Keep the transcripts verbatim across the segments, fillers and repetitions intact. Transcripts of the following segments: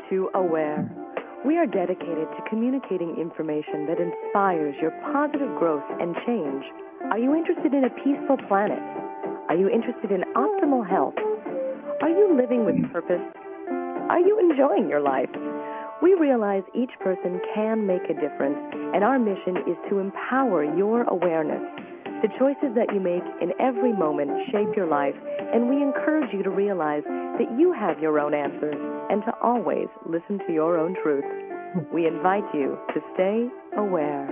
to Aware. We are dedicated to communicating information that inspires your positive growth and change. Are you interested in a peaceful planet? Are you interested in optimal health? Are you living with purpose? Are you enjoying your life? We realize each person can make a difference, and our mission is to empower your awareness. The choices that you make in every moment shape your life, and we encourage you to realize that you have your own answers and to always listen to your own truth. We invite you to stay aware.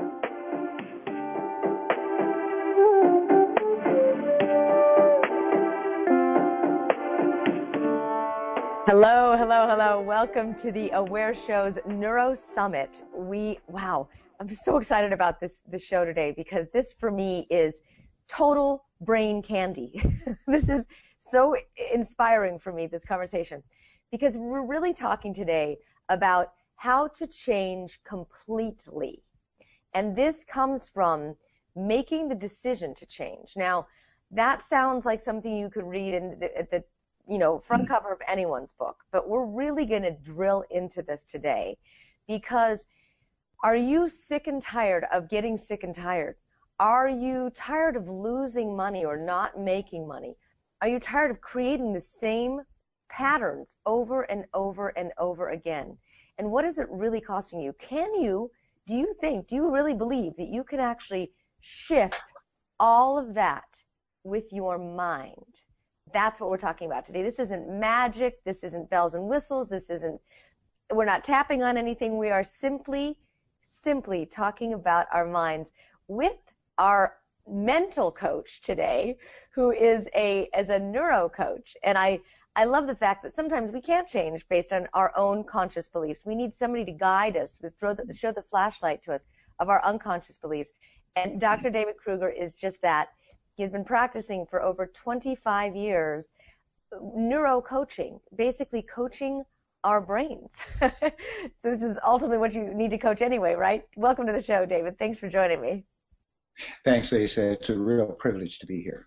Hello, hello, hello. Welcome to the Aware Show's Neuro Summit. We, wow, I'm so excited about this, this show today because this for me is total brain candy. This is so inspiring for me, this conversation, because we're really talking today about how to change completely. And this comes from making the decision to change. Now, that sounds like something you could read in the, at the you know, front cover of anyone's book, but we're really going to drill into this today because are you sick and tired of getting sick and tired? Are you tired of losing money or not making money? Are you tired of creating the same patterns over and over and over again? And what is it really costing you? Can you, do you think, do you really believe that you can actually shift all of that with your mind? That's what we're talking about today. This isn't magic. This isn't bells and whistles. This isn't, we're not tapping on anything. We are simply, simply talking about our minds with our mental coach today, who is a, as a neuro coach. And I, I love the fact that sometimes we can't change based on our own conscious beliefs. We need somebody to guide us, to throw the, show the flashlight to us of our unconscious beliefs. And Doctor David Kruger is just that. He's been practicing for over twenty-five years, neuro coaching, basically coaching our brains. So this is ultimately what you need to coach anyway, right? Welcome to the show, David. Thanks for joining me. Thanks, Lisa. It's a real privilege to be here.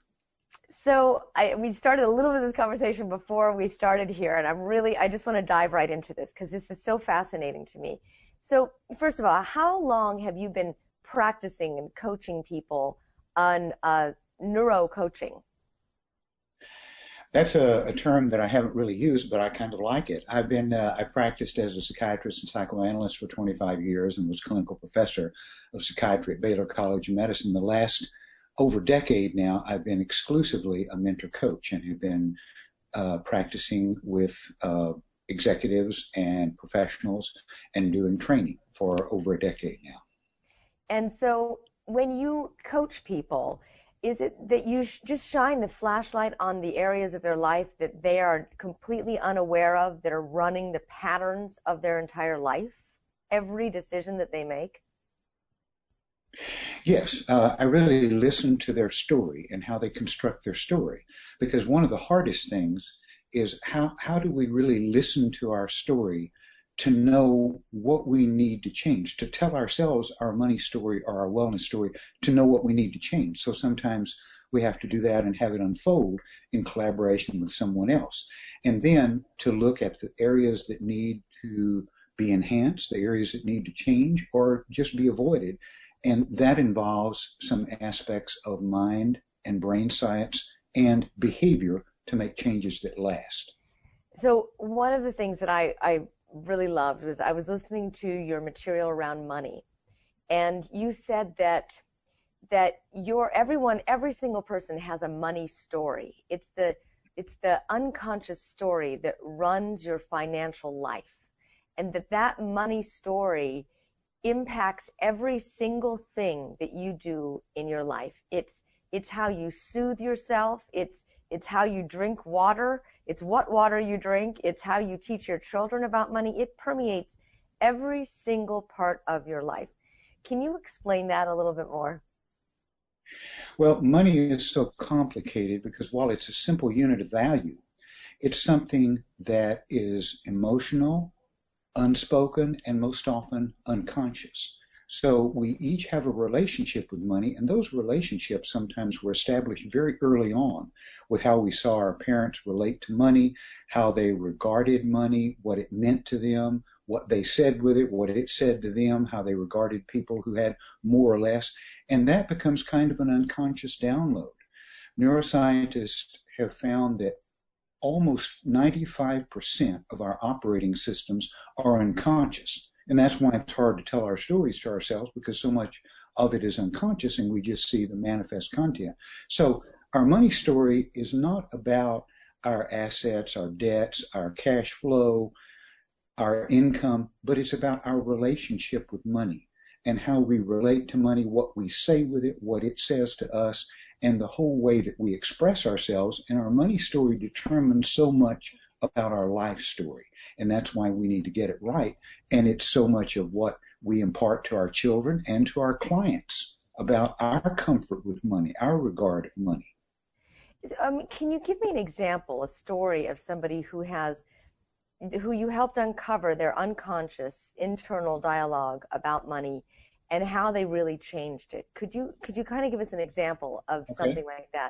So I, we started a little bit of this conversation before we started here, and I'm really, I just want to dive right into this because this is so fascinating to me. So first of all, how long have you been practicing and coaching people on uh, neuro coaching? That's a, a term that I haven't really used, but I kind of like it. I've been, uh, I practiced as a psychiatrist and psychoanalyst for twenty-five years and was clinical professor of psychiatry at Baylor College of Medicine. The last over decade now, I've been exclusively a mentor coach and have been uh, practicing with uh, executives and professionals and doing training for over a decade now. And so when you coach people, is it that you sh- just shine the flashlight on the areas of their life that they are completely unaware of, that are running the patterns of their entire life, every decision that they make? Yes, uh, I really listen to their story and how they construct their story, because one of the hardest things is how, how do we really listen to our story to know what we need to change, to tell ourselves our money story or our wellness story, to know what we need to change. So sometimes we have to do that and have it unfold in collaboration with someone else. And then to look at the areas that need to be enhanced, the areas that need to change or just be avoided. And that involves some aspects of mind and brain science and behavior to make changes that last. So one of the things that I, I really loved was I was listening to your material around money, and you said that that your everyone every single person has a money story. It's the it's the unconscious story that runs your financial life, and that that money story impacts every single thing that you do in your life. It's it's how you soothe yourself. It's it's how you drink water. It's what water you drink. It's how you teach your children about money. It permeates every single part of your life. Can you explain that a little bit more? Well, money is so complicated because while it's a simple unit of value, it's something that is emotional, unspoken, and most often unconscious. So we each have a relationship with money, and those relationships sometimes were established very early on with how we saw our parents relate to money, how they regarded money, what it meant to them, what they said with it, what it said to them, how they regarded people who had more or less, and that becomes kind of an unconscious download. Neuroscientists have found that almost ninety-five percent of our operating systems are unconscious. And that's why it's hard to tell our stories to ourselves, because so much of it is unconscious and we just see the manifest content. So our money story is not about our assets, our debts, our cash flow, our income, but it's about our relationship with money and how we relate to money, what we say with it, what it says to us, and the whole way that we express ourselves. And our money story determines so much about our life story. And that's why we need to get it right. And it's so much of what we impart to our children and to our clients about our comfort with money, our regard of money. Um, can you give me an example, a story of somebody who has, who you helped uncover their unconscious internal dialogue about money and how they really changed it? Could you could you kind of give us an example of Okay. something like that?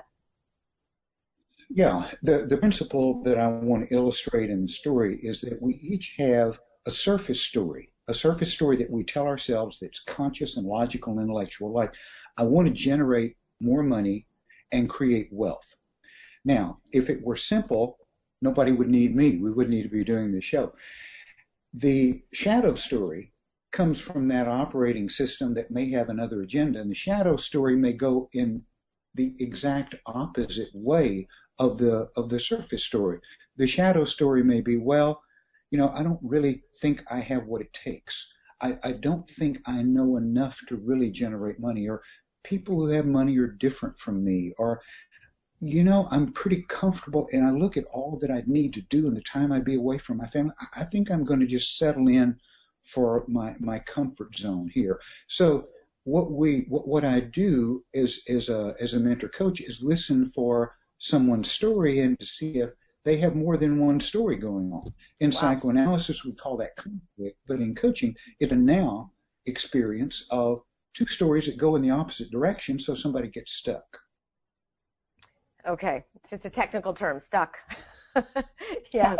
Yeah, the, the principle that I want to illustrate in the story is that we each have a surface story, a surface story that we tell ourselves that's conscious and logical and intellectual, like, I want to generate more money and create wealth. Now, if it were simple, nobody would need me. We wouldn't need to be doing this show. The shadow story comes from that operating system that may have another agenda, and the shadow story may go in the exact opposite way of the of the surface story. The shadow story may be, well, you know, I don't really think I have what it takes. I, I don't think I know enough to really generate money, or people who have money are different from me, or, you know, I'm pretty comfortable and I look at all that I'd need to do in the time I'd be away from my family. I think I'm going to just settle in for my, my comfort zone here. So what we what, what I do is as a as a mentor coach is listen for someone's story and to see if they have more than one story going on. In wow. psychoanalysis, we call that conflict, but in coaching, it's a now experience of two stories that go in the opposite direction, so somebody gets stuck. Okay, it's just a technical term, stuck. Yes.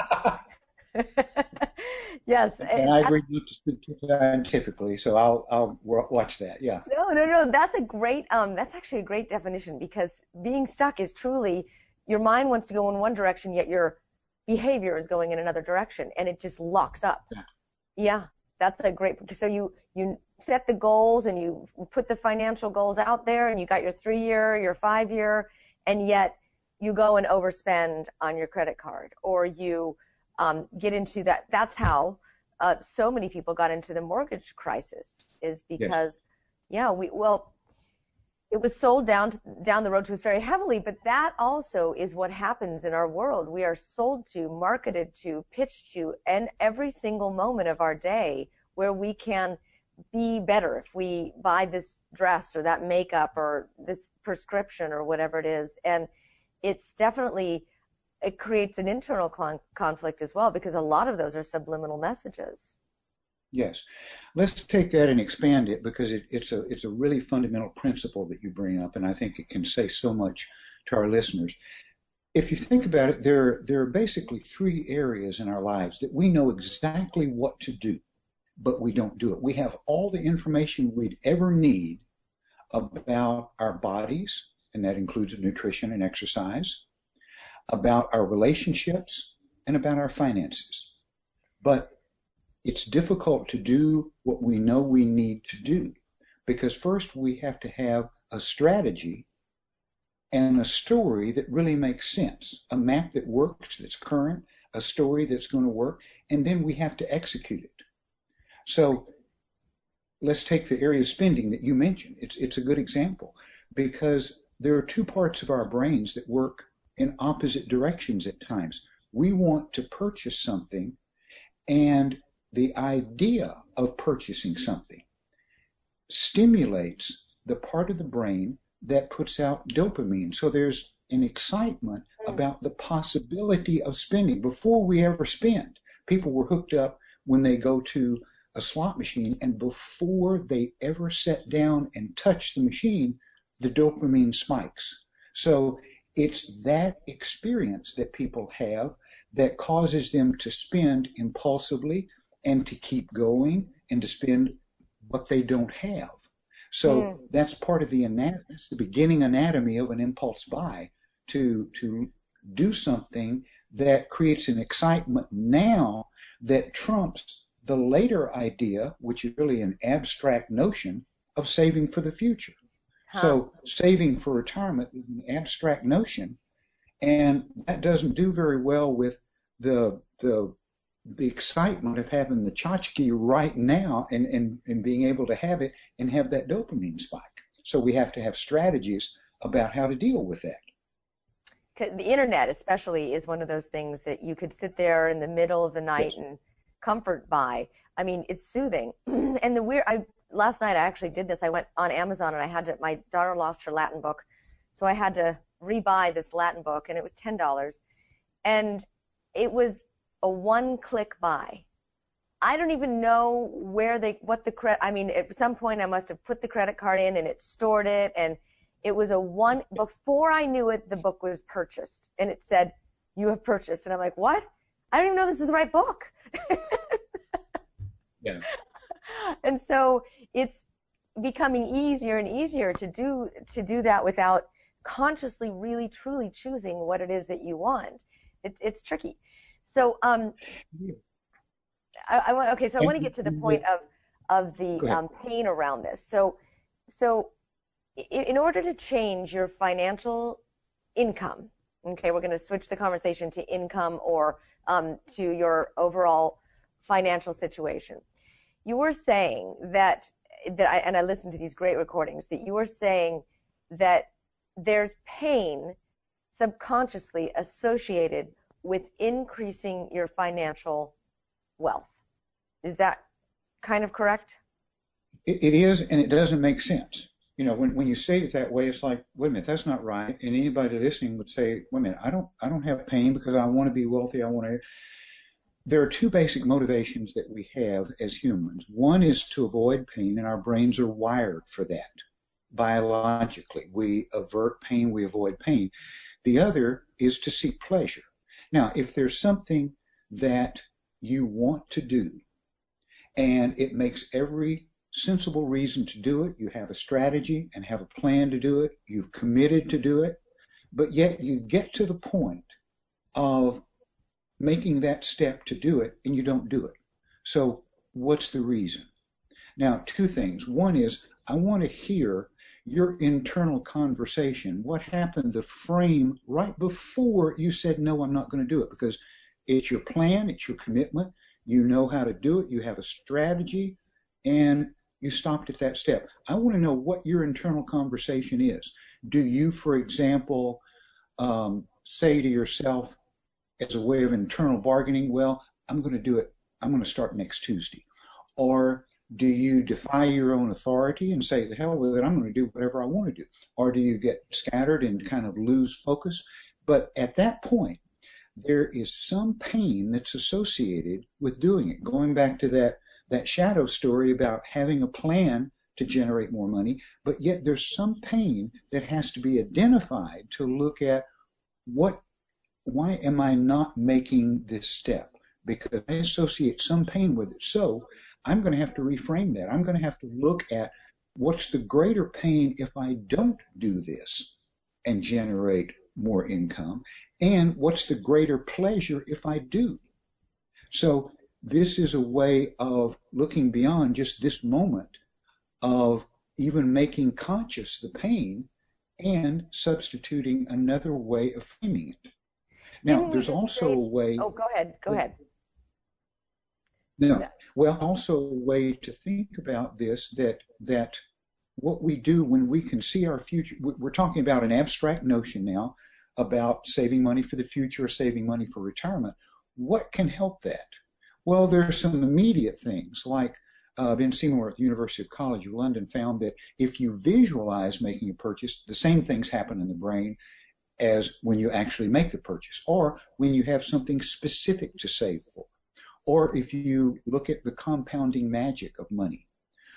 Yes. And I agree scientifically, so I'll I'll watch that. Yeah. No, no, no. That's a great. Um, that's actually a great definition, because being stuck is truly your mind wants to go in one direction, yet your behavior is going in another direction, and it just locks up. Yeah. Yeah, that's a great. So you you set the goals and you put the financial goals out there, and you got your three-year, your five-year, and yet you go and overspend on your credit card, or you um, get into that. That's how uh, so many people got into the mortgage crisis, is because, yes. yeah, we well, it was sold down to, down the road to us very heavily, but that also is what happens in our world. We are sold to, marketed to, pitched to, and every single moment of our day where we can be better if we buy this dress or that makeup or this prescription or whatever it is. And it's definitely, it creates an internal con- conflict as well, because a lot of those are subliminal messages. Yes. Let's take that and expand it, because it, it's a it's a really fundamental principle that you bring up, and I think it can say so much to our listeners. If you think about it, there, there are basically three areas in our lives that we know exactly what to do, but we don't do it. We have all the information we'd ever need about our bodies, and that includes nutrition and exercise, about our relationships, and about our finances. But it's difficult to do what we know we need to do, because first we have to have a strategy and a story that really makes sense, a map that works, that's current, a story that's going to work, and then we have to execute it. So let's take the area of spending that you mentioned. It's, it's a good example, because there are two parts of our brains that work in opposite directions at times. We want to purchase something, and the idea of purchasing something stimulates the part of the brain that puts out dopamine. So there's an excitement about the possibility of spending. Before we ever spend, people were hooked up when they go to a slot machine, and before they ever sit down and touch the machine, the dopamine spikes. So it's that experience that people have that causes them to spend impulsively and to keep going and to spend what they don't have. So mm. that's part of the anatomy, the beginning anatomy of an impulse buy, to to do something that creates an excitement now that trumps the later idea, which is really an abstract notion of saving for the future. Huh. So saving for retirement is an abstract notion, and that doesn't do very well with the the the excitement of having the tchotchke right now and, and, and being able to have it and have that dopamine spike. So we have to have strategies about how to deal with that. The internet especially is one of those things that you could sit there in the middle of the night yes. and comfort by. I mean, it's soothing. And the weird, I last night I actually did this. I went on Amazon and I had to, my daughter lost her Latin book, so I had to rebuy this Latin book, and it was ten dollars. And it was a one-click buy. I don't even know where they, what the credit, I mean, at some point I must have put the credit card in and it stored it, and it was a one, before I knew it, the book was purchased, and it said, you have purchased, and I'm like, what? I don't even know this is the right book. Yeah. And so it's becoming easier and easier to do, to do that without consciously really truly choosing what it is that you want. It's, it's tricky. So um, I, I want okay. So I want to get to the point of of the um, pain around this. So so in, in order to change your financial income, okay, we're going to switch the conversation to income or um, to your overall financial situation. You were saying that that I and I listened to these great recordings that you were saying that there's pain subconsciously associated with increasing your financial wealth. Is that kind of correct? It, it is, and it doesn't make sense. You know, when, when you say it that way, it's like, wait a minute, that's not right. And anybody listening would say, wait a minute, I don't, I don't have pain because I want to be wealthy. I want to. There are two basic motivations that we have as humans. One is to avoid pain, and our brains are wired for that biologically. We avert pain, we avoid pain. The other is to seek pleasure. Now, if there's something that you want to do and it makes every sensible reason to do it, you have a strategy and have a plan to do it, you've committed to do it, but yet you get to the point of making that step to do it and you don't do it. So what's the reason? Now, two things. One is I want to hear your internal conversation, what happened, the frame right before you said, no, I'm not going to do it, because it's your plan, it's your commitment, you know how to do it, you have a strategy, and you stopped at that step. I want to know what your internal conversation is. Do you, for example, um, say to yourself as a way of internal bargaining, well, I'm going to do it, I'm going to start next Tuesday. Or do you defy your own authority and say, the hell with it, I'm going to do whatever I want to do? Or do you get scattered and kind of lose focus? But at that point, there is some pain that's associated with doing it. Going back to that, that shadow story about having a plan to generate more money, but yet there's some pain that has to be identified to look at what, why am I not making this step? Because I associate some pain with it. So I'm going to have to reframe that. I'm going to have to look at what's the greater pain if I don't do this and generate more income, and what's the greater pleasure if I do. So this is a way of looking beyond just this moment of even making conscious the pain and substituting another way of framing it. Now, Didn't there's also say, a way... Oh, go ahead. Go ahead. No. Well, also a way to think about this, that that what we do when we can see our future, we're talking about an abstract notion now about saving money for the future, saving money for retirement. What can help that? Well, there are some immediate things, like uh, Ben Seymour at the University of College of London found that if you visualize making a purchase, the same things happen in the brain as when you actually make the purchase, or when you have something specific to save for, or if you look at the compounding magic of money,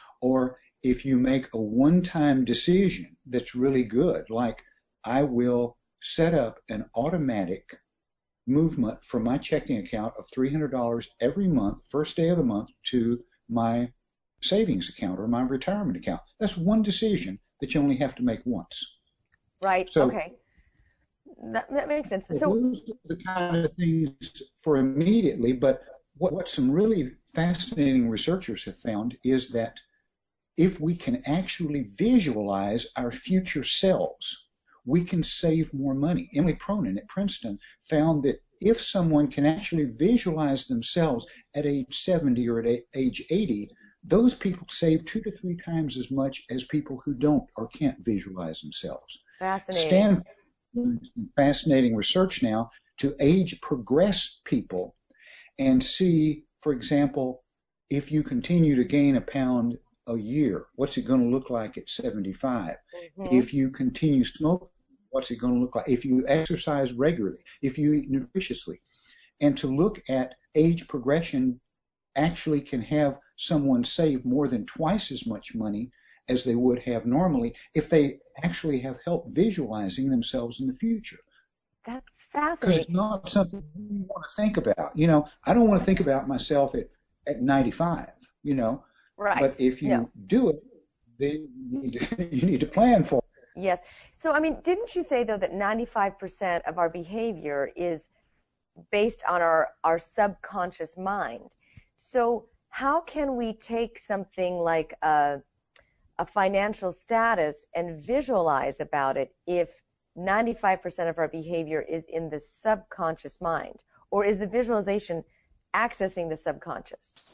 or if you make a one-time decision that's really good, like I will set up an automatic movement from my checking account of three hundred dollars every month, first day of the month, to my savings account or my retirement account. That's one decision that you only have to make once. Right. So, okay. That, that makes sense. So So those are the kind of things for immediately, but what, what some really fascinating researchers have found is that if we can actually visualize our future selves, we can save more money. Emily Cronin at Princeton found that if someone can actually visualize themselves at age seventy or at age eighty, those people save two to three times as much as people who don't or can't visualize themselves. fascinating. Stanford doing some fascinating research now to age progress people and see, for example, if you continue to gain a pound a year, what's it going to look like at seventy-five? Mm-hmm. If you continue smoking, what's it going to look like? If you exercise regularly, if you eat nutritiously, and to look at age progression actually can have someone save more than twice as much money as they would have normally if they actually have help visualizing themselves in the future. That's Because fascinating. it's not something you want to think about. You know, I don't want to think about myself at, at ninety-five, you know. Right. But if you No. do it, then you need to, you need to plan for it. Yes. So, I mean, didn't you say, though, that ninety-five percent of our behavior is based on our, our subconscious mind? So how can we take something like a, a financial status and visualize about it if ninety-five percent of our behavior is in the subconscious mind? Or is the visualization accessing the subconscious?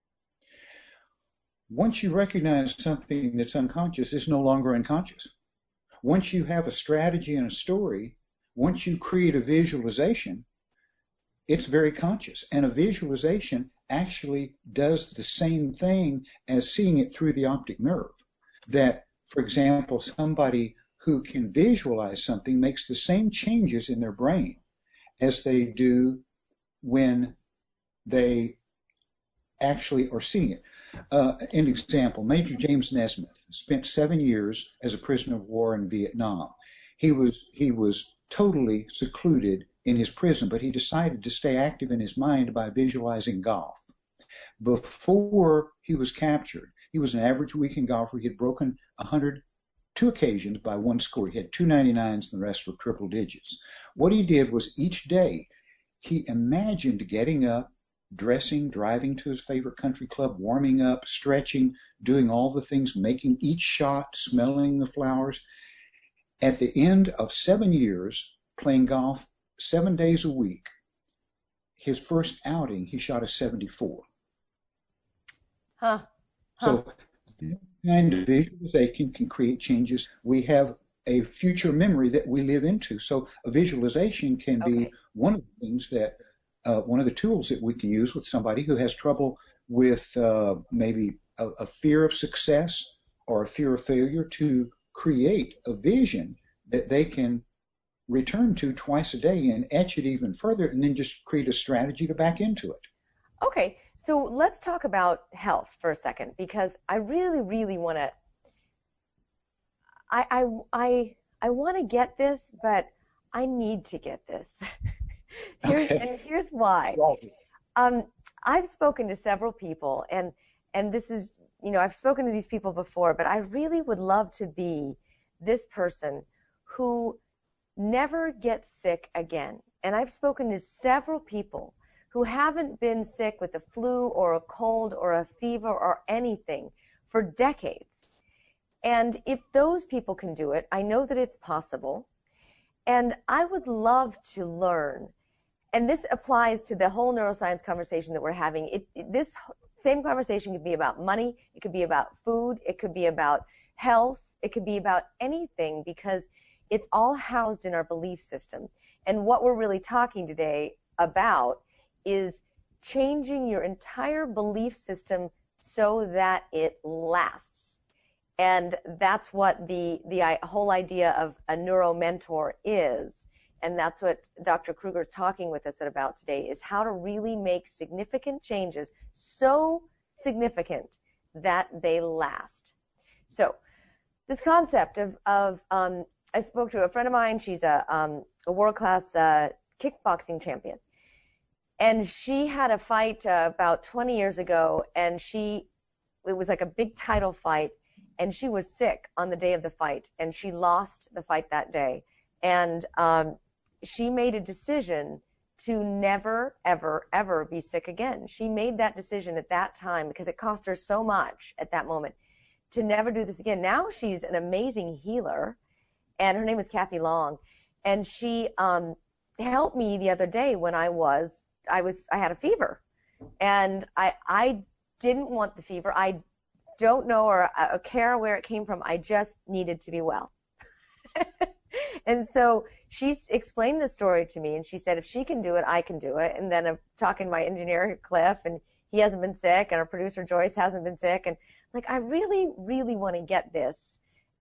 Once you recognize something that's unconscious, it's no longer unconscious. Once you have a strategy and a story, once you create a visualization, it's very conscious. And a visualization actually does the same thing as seeing it through the optic nerve. That, for example, somebody who can visualize something makes the same changes in their brain as they do when they actually are seeing it. Uh, an example, Major James Nesmith spent seven years as a prisoner of war in Vietnam. He was he was totally secluded in his prison, but he decided to stay active in his mind by visualizing golf. Before he was captured, he was an average weekend golfer. He had broken one hundred two occasions by one score. He had two ninety-nines and the rest were triple digits. What he did was each day he imagined getting up, dressing, driving to his favorite country club, warming up, stretching, doing all the things, making each shot, smelling the flowers. At the end of seven years playing golf seven days a week, his first outing, he shot a seventy-four. Huh. Huh. So that kind of visualization can create changes. We have a future memory that we live into. So a visualization can be Okay. one of the things that Uh, one of the tools that we can use with somebody who has trouble with uh, maybe a, a fear of success or a fear of failure, to create a vision that they can return to twice a day and etch it even further, and then just create a strategy to back into it. Okay, so let's talk about health for a second, because I really, really want to. I I I I want to get this, but I need to get this. Here's, Okay. and here's why. Um, I've spoken to several people, and and this is, you know, I've spoken to these people before, but I really would love to be this person who never gets sick again. And I've spoken to several people who haven't been sick with a flu or a cold or a fever or anything for decades. And if those people can do it, I know that it's possible. And I would love to learn. And this applies to the whole neuroscience conversation that we're having. It, it, this same conversation could be about money. It could be about food. It could be about health. It could be about anything, because it's all housed in our belief system. And what we're really talking today about is changing your entire belief system so that it lasts. And that's what the, the whole idea of a neuro mentor is. and that's what Doctor Kruger is talking with us about today, is how to really make significant changes, so significant that they last. So this concept of, of um, I spoke to a friend of mine. She's a, um, a world-class uh, kickboxing champion. And she had a fight uh, about twenty years ago, and she, it was like a big title fight, and she was sick on the day of the fight, and she lost the fight that day. And um, she made a decision to never, ever, ever be sick again. She made that decision at that time because it cost her so much at that moment to never do this again. Now she's an amazing healer, and her name is Kathy Long, and she um, helped me the other day when I was, I was, I had a fever, and I, I didn't want the fever. I don't know or, or care where it came from. I just needed to be well. And so she explained the story to me, and she said, if she can do it, I can do it. And then I'm talking to my engineer, Cliff, and he hasn't been sick, and our producer, Joyce, hasn't been sick. And like, I really, really want to get this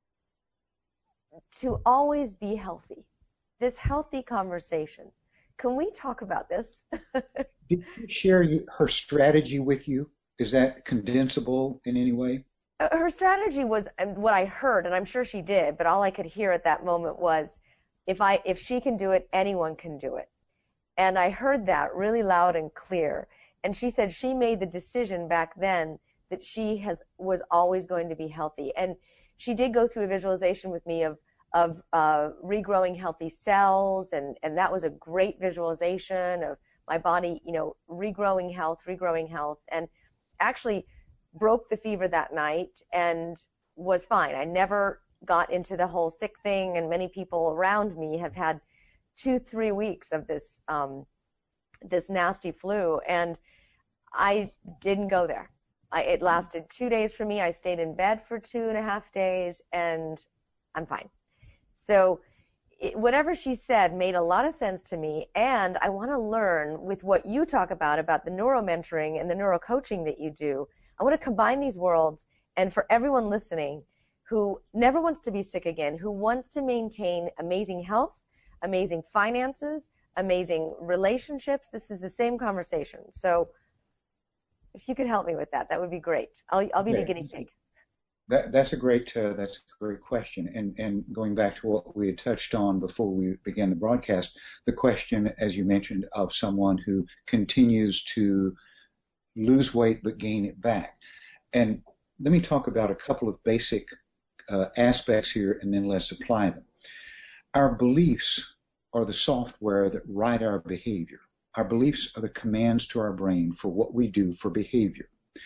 to always be healthy, this healthy conversation. Can we talk about this? Did she share her strategy with you? Is that condensable in any way? Her strategy was what I heard, and I'm sure she did, but all I could hear at that moment was, if I, if she can do it, anyone can do it. And I heard that really loud and clear. And she said she made the decision back then that she has was always going to be healthy. And she did go through a visualization with me of of uh, regrowing healthy cells, and and that was a great visualization of my body, you know, regrowing health, regrowing health, and actually broke the fever that night and was fine. I never got into the whole sick thing, and many people around me have had two, three weeks of this um, this nasty flu, and I didn't go there. I, it lasted two days for me. I stayed in bed for two and a half days, and I'm fine. So it, whatever she said made a lot of sense to me, and I want to learn with what you talk about, about the neuro-mentoring and the neuro-coaching that you do. I want to combine these worlds, and for everyone listening who never wants to be sick again, who wants to maintain amazing health, amazing finances, amazing relationships, this is the same conversation. So if you could help me with that, that would be great. I'll, I'll be okay. The guinea pig. That, that's a great uh, that's a great question. And, and going back to what we had touched on before we began the broadcast, the question, as you mentioned, of someone who continues to lose weight but gain it back. And let me talk about a couple of basic uh, aspects here, and then let's apply them. Our beliefs are the software that write our behavior. Our beliefs are the commands to our brain for what we do for behavior.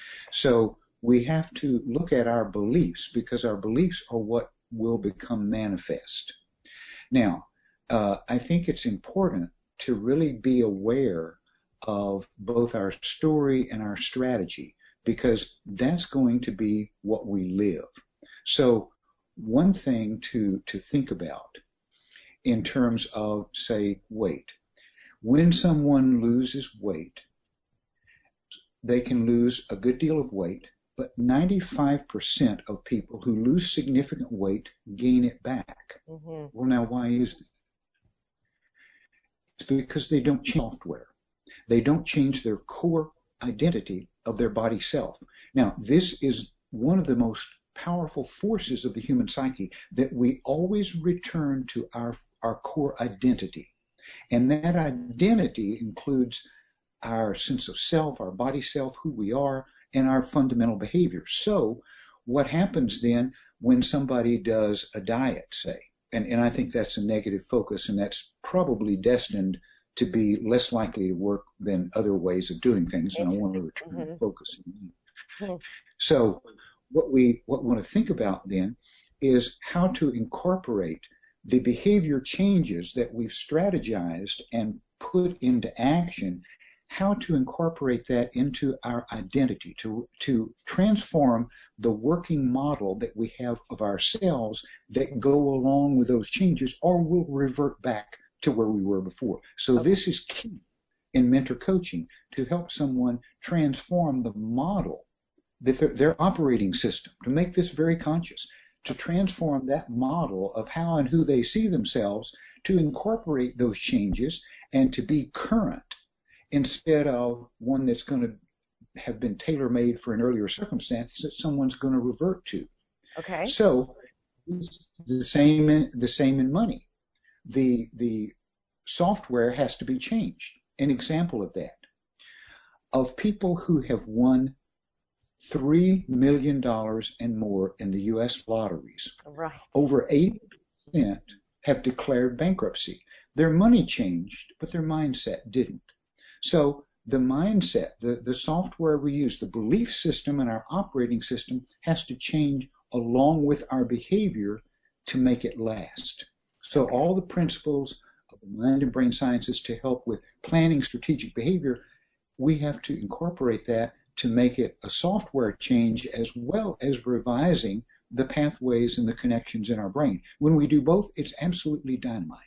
So we have to look at our beliefs, because our beliefs are what will become manifest. Now, uh, I think it's important to really be aware of both our story and our strategy, because that's going to be what we live. So one thing to, to think about in terms of, say, weight. When someone loses weight, they can lose a good deal of weight, but ninety-five percent of people who lose significant weight gain it back. Mm-hmm. Well, now, why is that? It's because they don't change software. They don't change their core identity of their body self. Now, this is one of the most powerful forces of the human psyche, that we always return to our, our core identity. And that identity includes our sense of self, our body self, who we are, and our fundamental behavior. So what happens then when somebody does a diet, say, and, and I think that's a negative focus, and that's probably destined to be less likely to work than other ways of doing things, and I want to return mm-hmm. to focus. Mm-hmm. So what we what we want to think about then is how to incorporate the behavior changes that we've strategized and put into action, how to incorporate that into our identity, to, to transform the working model that we have of ourselves that go along with those changes, or will revert back to where we were before. So okay. This is key in mentor coaching, to help someone transform the model, that their, their operating system, to make this very conscious, to transform that model of how and who they see themselves to incorporate those changes and to be current instead of one that's going to have been tailor-made for an earlier circumstance that someone's going to revert to. Okay. So the same in the same in money. The the software has to be changed. An example of that, of people who have won three million dollars and more in the U S lotteries, right, over eighty percent have declared bankruptcy. Their money changed, but their mindset didn't. So the mindset, the, the software we use, the belief system and our operating system has to change along with our behavior to make it last. So all the principles of the mind and brain sciences to help with planning strategic behavior, we have to incorporate that to make it a software change as well as revising the pathways and the connections in our brain. When we do both, it's absolutely dynamite.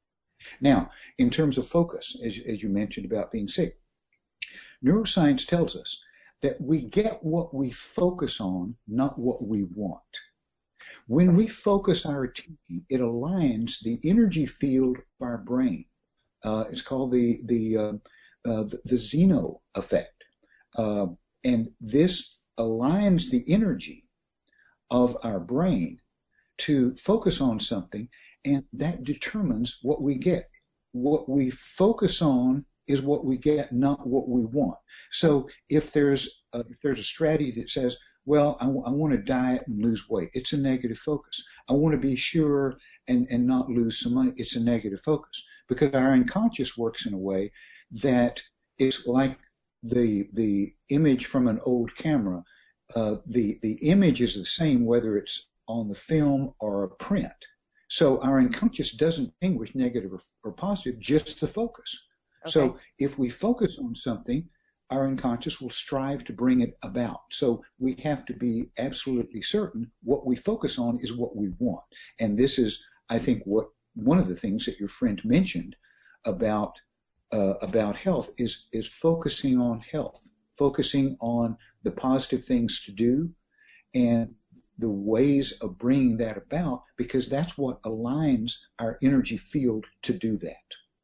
Now, in terms of focus, as, as you mentioned about being sick, neuroscience tells us that we get what we focus on, not what we want. When we focus our attention, it aligns the energy field of our brain. Uh, it's called the the, uh, uh, the the Zeno effect, uh, and this aligns the energy of our brain to focus on something, and that determines what we get. What we focus on is what we get, not what we want. So if there's a, if there's a strategy that says, well, I, w- I want to diet and lose weight, it's a negative focus. I want to be sure and, and not lose some money, it's a negative focus. Because our unconscious works in a way that it's like the the image from an old camera. Uh, the, the image is the same whether it's on the film or a print. So our unconscious doesn't distinguish negative or, or positive, just the focus. Okay. So if we focus on something, our unconscious will strive to bring it about. So we have to be absolutely certain what we focus on is what we want. And this is, I think, what one of the things that your friend mentioned about uh, about health is is focusing on health, focusing on the positive things to do and the ways of bringing that about, because that's what aligns our energy field to do that.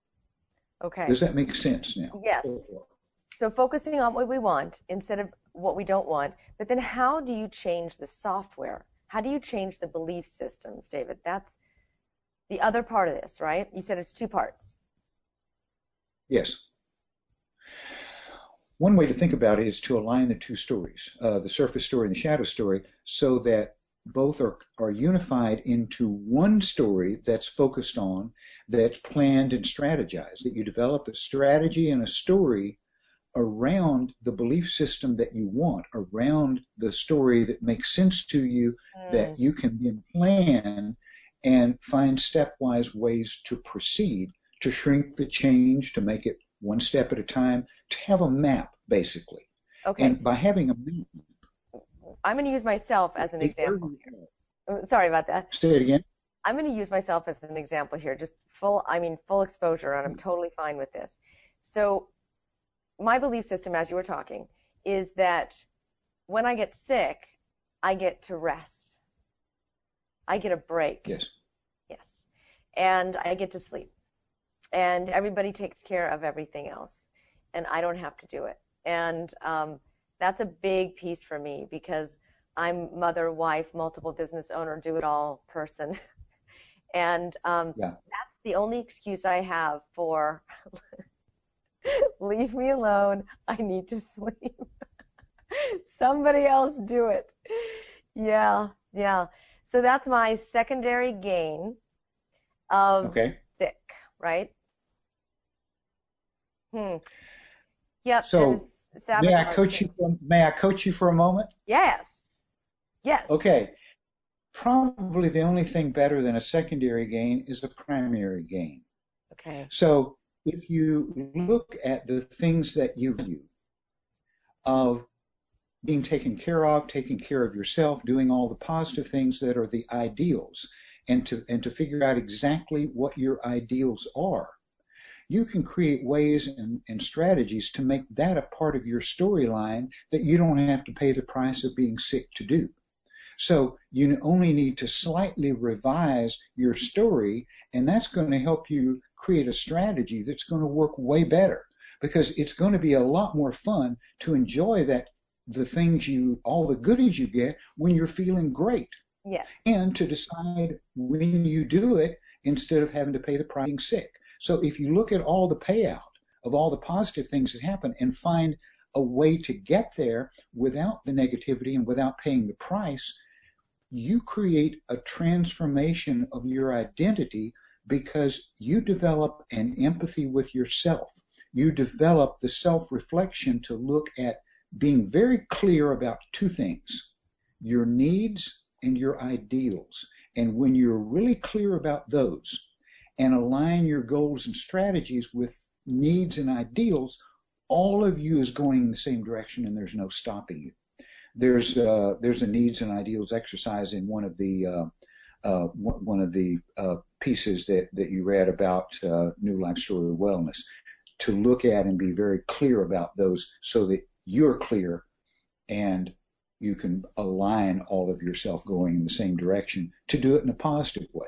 Okay. Does that make sense now? Yes. So focusing on what we want instead of what we don't want. But then how do you change the software? How do you change the belief systems, David? That's the other part of this, right? You said it's two parts. Yes. One way to think about it is to align the two stories, uh, the surface story and the shadow story, so that both are, are unified into one story that's focused on, that's planned and strategized, that you develop a strategy and a story around the belief system that you want, around the story that makes sense to you, mm. that you can then plan and find stepwise ways to proceed, to shrink the change, to make it one step at a time, to have a map, basically. Okay. And by having a map, I'm going to use myself as an example here. Sorry about that. Say it again. I'm going to use myself as an example here, just full, I mean, full exposure, and I'm totally fine with this. So my belief system, as you were talking, is that when I get sick, I get to rest. I get a break. Yes. Yes. And I get to sleep. And everybody takes care of everything else. And I don't have to do it. And um, that's a big piece for me because I'm mother, wife, multiple business owner, do-it-all person. And um, yeah. that's the only excuse I have for leave me alone. I need to sleep. Somebody else do it. Yeah, yeah. So that's my secondary gain of okay. sick, right? Hmm. Yep. So may I coach you? For, may I coach you for a moment? Yes. Yes. Okay. Probably the only thing better than a secondary gain is a primary gain. Okay. So if you look at the things that you view of being taken care of, taking care of yourself, doing all the positive things that are the ideals, and to and to figure out exactly what your ideals are, you can create ways and, and strategies to make that a part of your storyline that you don't have to pay the price of being sick to do. So you only need to slightly revise your story, and that's going to help you create a strategy that's going to work way better, because it's going to be a lot more fun to enjoy that the things you, all the goodies you get when you're feeling great. Yes. And to decide when you do it instead of having to pay the price of being sick. So if you look at all the payout of all the positive things that happen and find a way to get there without the negativity and without paying the price, you create a transformation of your identity, because you develop an empathy with yourself. You develop the self-reflection to look at being very clear about two things: your needs and your ideals. And when you're really clear about those and align your goals and strategies with needs and ideals, all of you is going in the same direction, and there's no stopping you. There's uh, there's a needs and ideals exercise in one of the uh, uh, one of the uh, pieces that that you read about uh, New Life Story Wellness, to look at and be very clear about those, so that you're clear and you can align all of yourself going in the same direction to do it in a positive way.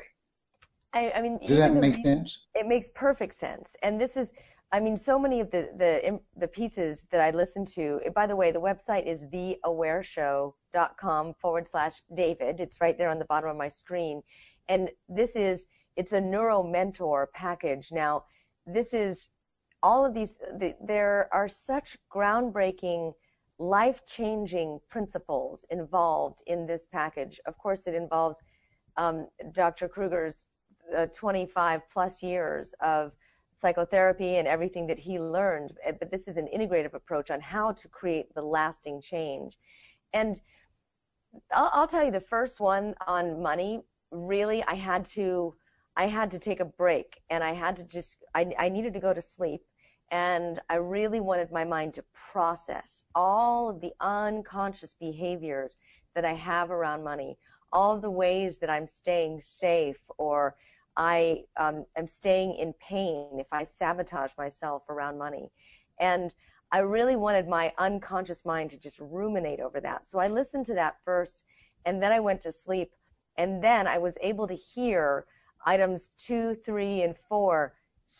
I, I mean, does that make sense? It makes perfect sense. And this is, I mean, so many of the the the pieces that I listen to. By the way, the website is the aware show dot com forward slash David. It's right there on the bottom of my screen. And this is, it's a Neuro Mentor package. Now, this is all of these. The, there are such groundbreaking, life-changing principles involved in this package. Of course, it involves um, Doctor Kruger's uh, twenty-five plus years of psychotherapy and everything that he learned, but this is an integrative approach on how to create the lasting change. And I'll, I'll tell you, the first one on money, really, I had to, I had to take a break, and I had to just, I, I needed to go to sleep. And I really wanted my mind to process all of the unconscious behaviors that I have around money, all of the ways that I'm staying safe, or I um, am staying in pain if I sabotage myself around money. And I really wanted my unconscious mind to just ruminate over that. So I listened to that first, and then I went to sleep. And then I was able to hear items two, three, and four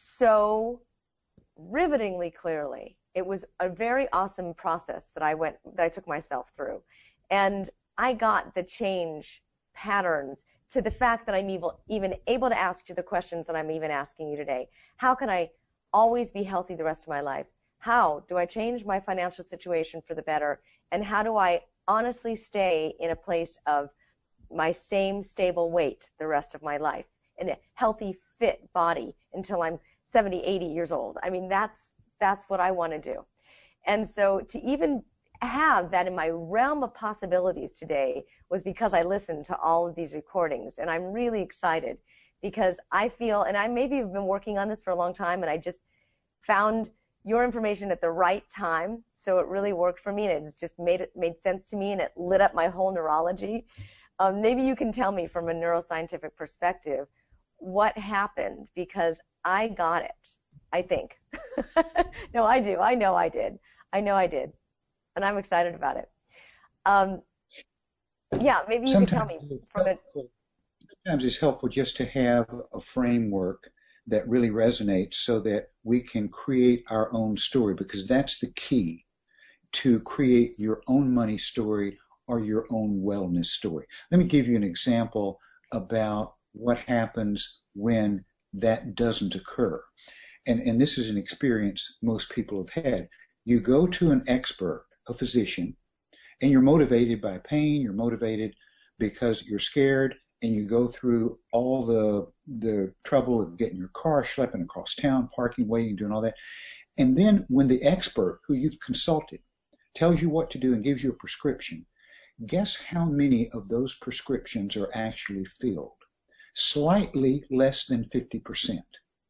so rivetingly clearly. It was a very awesome process that I went, that I took myself through. And I got the change patterns to the fact that I'm evil, even able to ask you the questions that I'm even asking you today. How can I always be healthy the rest of my life? How do I change my financial situation for the better? And how do I honestly stay in a place of my same stable weight the rest of my life, in a healthy, fit body until I'm seventy, eighty years old? I mean, that's that's what I want to do. And so to even have that in my realm of possibilities today was because I listened to all of these recordings. And I'm really excited because I feel, and I maybe have been working on this for a long time, and I just found your information at the right time, so it really worked for me, and it's just made it made sense to me, and it lit up my whole neurology. Um, maybe you can tell me from a neuroscientific perspective what happened, because I got it, I think. No, I do. I know I did. I know I did. And I'm excited about it. Um, yeah, maybe you sometimes can tell me. From a, sometimes it's helpful just to have a framework that really resonates so that we can create our own story, because that's the key to create your own money story or your own wellness story. Let me give you an example about what happens when that doesn't occur. And, and this is an experience most people have had. You go to an expert, a physician, and you're motivated by pain, you're motivated because you're scared, and you go through all the the trouble of getting your car, schlepping across town, parking, waiting, doing all that. And then when the expert who you've consulted tells you what to do and gives you a prescription, guess how many of those prescriptions are actually filled? Slightly less than fifty percent.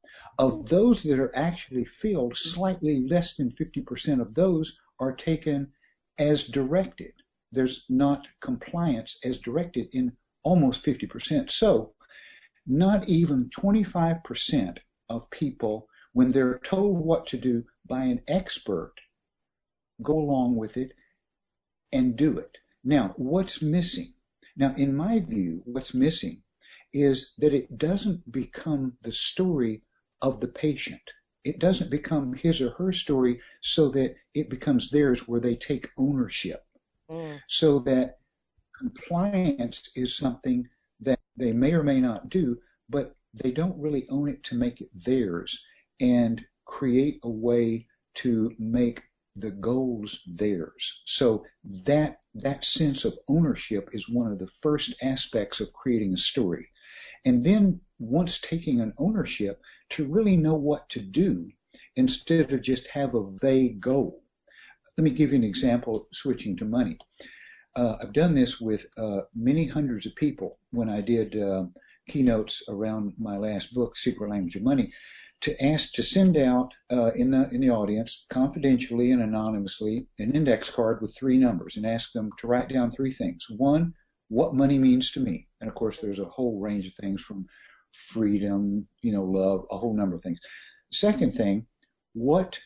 Of those that are actually filled, slightly less than fifty percent of those are taken as directed. There's not compliance as directed in almost fifty percent. So not even twenty-five percent of people, when they're told what to do by an expert, go along with it and do it. Now, what's missing? Now, in my view, what's missing is that it doesn't become the story of the patient. It doesn't become his or her story so that it becomes theirs where they take ownership. Mm. So that compliance is something that they may or may not do, but they don't really own it to make it theirs and create a way to make the goals theirs. So that that sense of ownership is one of the first aspects of creating a story. And then once taking an ownership, to really know what to do instead of just have a vague goal. Let me give you an example, switching to money. Uh, I've done this with uh, many hundreds of people when I did uh, keynotes around my last book, Secret Language of Money, to ask to send out uh, in the in the audience, confidentially and anonymously, an index card with three numbers and ask them to write down three things. One, what money means to me. And of course, there's a whole range of things from freedom, you know, love, a whole number of things. Second thing, what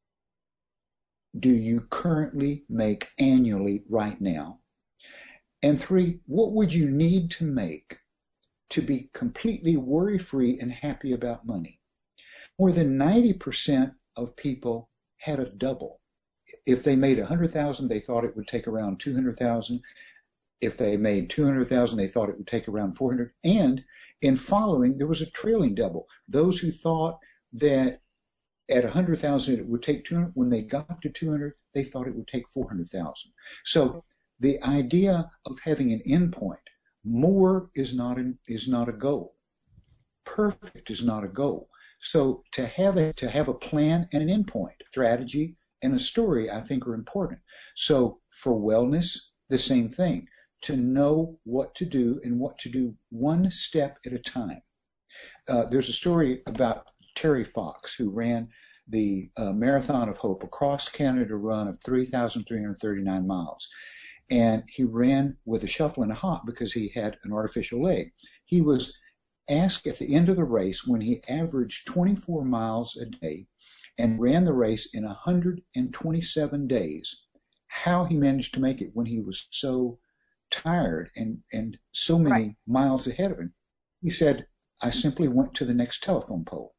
do you currently make annually right now? And three, what would you need to make to be completely worry-free and happy about money? More than ninety percent of people had a double. If they made one hundred thousand dollars, they thought it would take around two hundred thousand dollars. If they made two hundred thousand dollars, they thought it would take around four hundred thousand dollars. And in following, there was a trailing double. Those who thought that at one hundred thousand dollars it would take two hundred thousand dollars, when they got to two hundred thousand dollars, they thought it would take four hundred thousand dollars. So the idea of having an endpoint, more is not an, is not a goal. Perfect is not a goal. So to have a, to have a plan and an endpoint, strategy and a story, I think are important. So for wellness, the same thing, to know what to do and what to do one step at a time. Uh, there's a story about Terry Fox, who ran the uh, Marathon of Hope, across Canada run of three thousand three hundred thirty-nine miles. And he ran with a shuffle and a hop because he had an artificial leg. He was asked at the end of the race, when he averaged twenty-four miles a day and ran the race in one hundred twenty-seven days, how he managed to make it when he was so tired and, and so many right. miles ahead of him. He said, I simply went to the next telephone pole.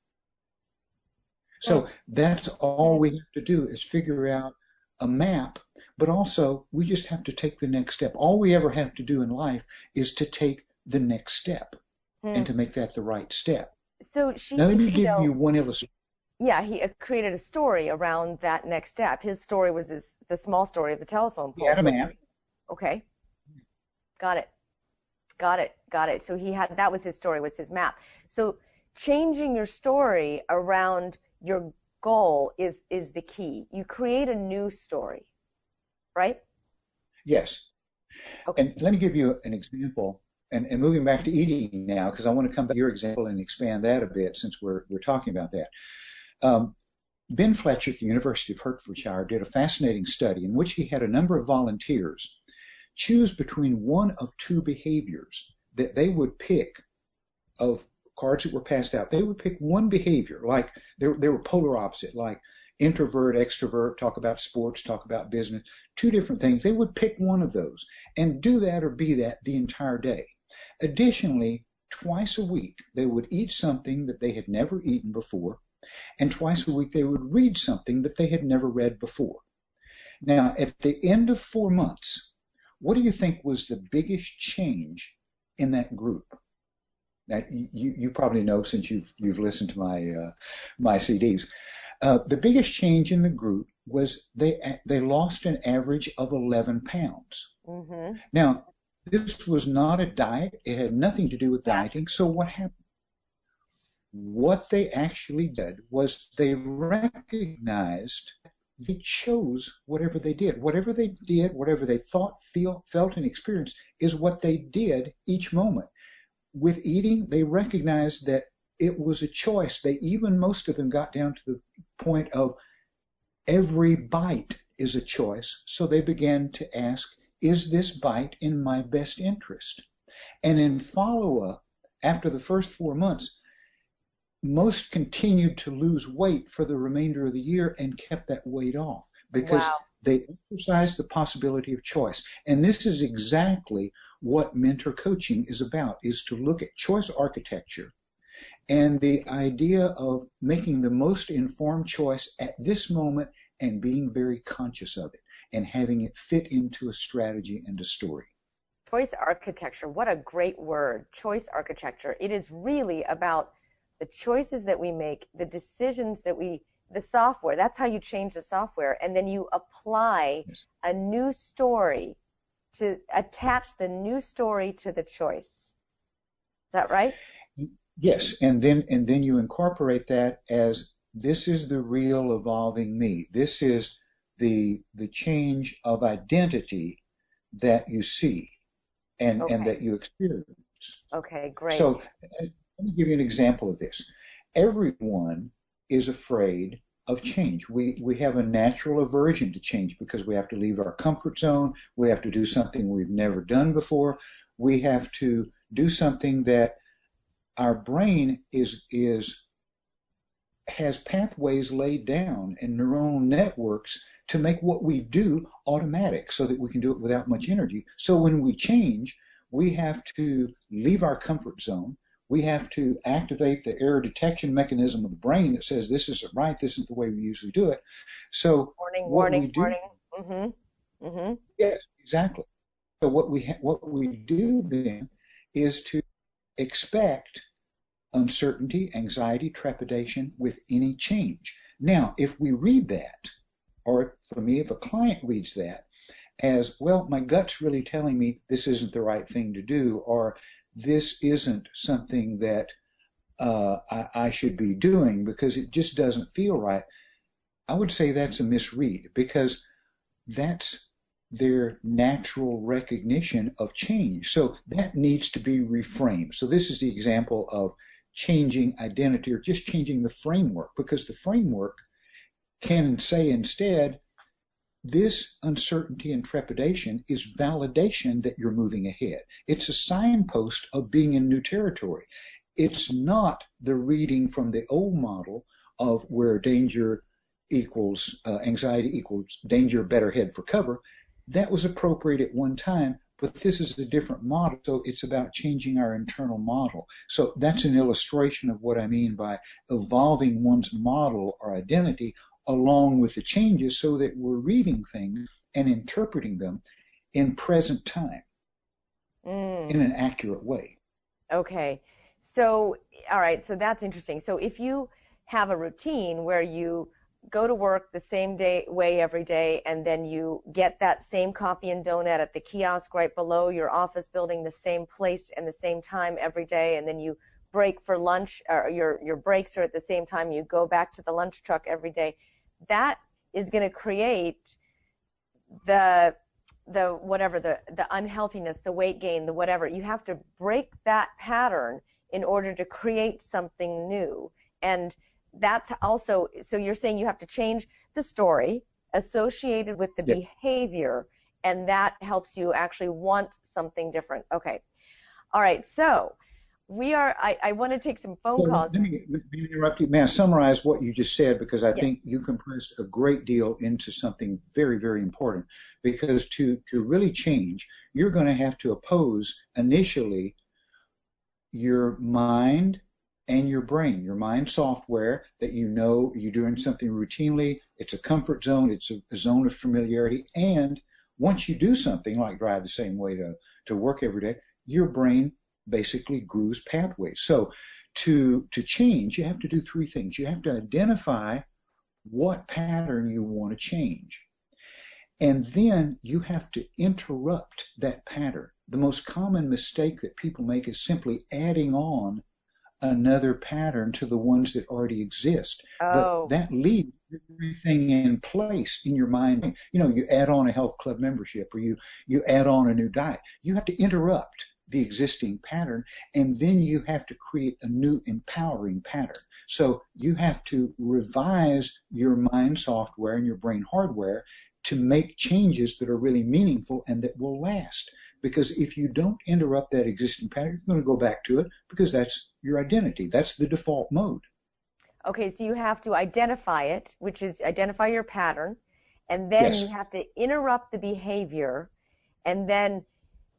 So right. that's all we have to do is figure out a map, but also we just have to take the next step. All we ever have to do in life is to take the next step. And to make that the right step. So she, now let me you give know, you one illustration. Yeah, he uh, created a story around that next step. His story was this, the small story of the telephone pole. He had a map. Okay, got it, got it, got it. So he had, that was his story, was his map. So changing your story around your goal is is the key. You create a new story, right? Yes. Okay. And let me give you an example. And, and moving back to eating now, because I want to come back to your example and expand that a bit since we're we're talking about that. Um, Ben Fletcher at the University of Hertfordshire did a fascinating study in which he had a number of volunteers choose between one of two behaviors that they would pick of cards that were passed out. They would pick one behavior, like they, they were polar opposite, like introvert, extrovert, talk about sports, talk about business, two different things. They would pick one of those and do that or be that the entire day. Additionally, twice a week, they would eat something that they had never eaten before, and twice a week they would read something that they had never read before. Now, at the end of four months, what do you think was the biggest change in that group? Now, you, you probably know since you've, you've listened to my, uh, my C Ds. Uh, the biggest change in the group was they, they lost an average of eleven pounds. Mm-hmm. Now, this was not a diet. It had nothing to do with dieting. So what happened? What they actually did was they recognized they chose whatever they did. Whatever they did, whatever they thought, feel, felt, and experienced is what they did each moment. With eating, they recognized that it was a choice. They even, most of them got down to the point of every bite is a choice. So they began to ask, is this bite in my best interest? And in follow-up, after the first four months, most continued to lose weight for the remainder of the year and kept that weight off because wow. they exercised the possibility of choice. And this is exactly what mentor coaching is about, is to look at choice architecture and the idea of making the most informed choice at this moment and being very conscious of it and having it fit into a strategy and a story. Choice architecture, what a great word, choice architecture. It is really about the choices that we make, the decisions that we, the software, that's how you change the software, and then you apply Yes. a new story to attach the new story to the choice. Is that right? Yes, and then and then you incorporate that as this is the real evolving me. This is the the change of identity that you see and, Okay. and that you experience. Okay, great. So uh, let me give you an example of this. Everyone is afraid of change. We we have a natural aversion to change because we have to leave our comfort zone. We have to do something we've never done before. We have to do something that our brain is is has pathways laid down and neuronal networks to make what we do automatic so that we can do it without much energy. So when we change, we have to leave our comfort zone. We have to activate the error detection mechanism of the brain that says this isn't right, this isn't the way we usually do it. So Warning, what warning, we do, warning. Mm-hmm. Mm-hmm. yes, exactly. So what we ha- what we do then is to expect uncertainty, anxiety, trepidation with any change. Now, if we read that, or for me, if a client reads that as, well, my gut's really telling me this isn't the right thing to do, or this isn't something that uh, I, I should be doing because it just doesn't feel right, I would say that's a misread, because that's their natural recognition of change. So that needs to be reframed. So this is the example of changing identity, or just changing the framework, because the framework can say instead, this uncertainty and trepidation is validation that you're moving ahead. It's a signpost of being in new territory. It's not the reading from the old model of where danger equals uh, anxiety equals danger, better head for cover. That was appropriate at one time, but this is a different model. So it's about changing our internal model. So that's an illustration of what I mean by evolving one's model or identity along with the changes, so that we're reading things and interpreting them in present time Mm. in an accurate way. Okay. So, all right. So that's interesting. So if you have a routine where you go to work the same day way every day, and then you get that same coffee and donut at the kiosk right below your office building, the same place and the same time every day, and then you break for lunch, or your your breaks are at the same time, you go back to the lunch truck every day, that is going to create the the whatever the the unhealthiness, the weight gain, the whatever. You have to break that pattern in order to create something new. And that's also, so you're saying you have to change the story associated with the Yep. behavior, and that helps you actually want something different. Okay. All right. So we are, I, I want to take some phone So calls. let me, let me interrupt you. May I summarize what you just said? Because I Yeah. think you compressed a great deal into something very, very important. Because to, to really change, you're going to have to oppose initially your mind and your brain, your mind software that you know you're doing something routinely. It's a comfort zone. It's a, a zone of familiarity. And once you do something like drive the same way to, to work every day, your brain basically grooves pathways. So to, to change, you have to do three things. You have to identify what pattern you want to change. And then you have to interrupt that pattern. The most common mistake that people make is simply adding on another pattern to the ones that already exist. Oh. But that leaves everything in place in your mind. You know, you add on a health club membership, or you, you add on a new diet. You have to interrupt the existing pattern, and then you have to create a new empowering pattern. So you have to revise your mind software and your brain hardware to make changes that are really meaningful and that will last. Because if you don't interrupt that existing pattern, you're going to go back to it, because that's your identity. That's the default mode. Okay, so you have to identify it, which is identify your pattern, and then Yes. you have to interrupt the behavior, and then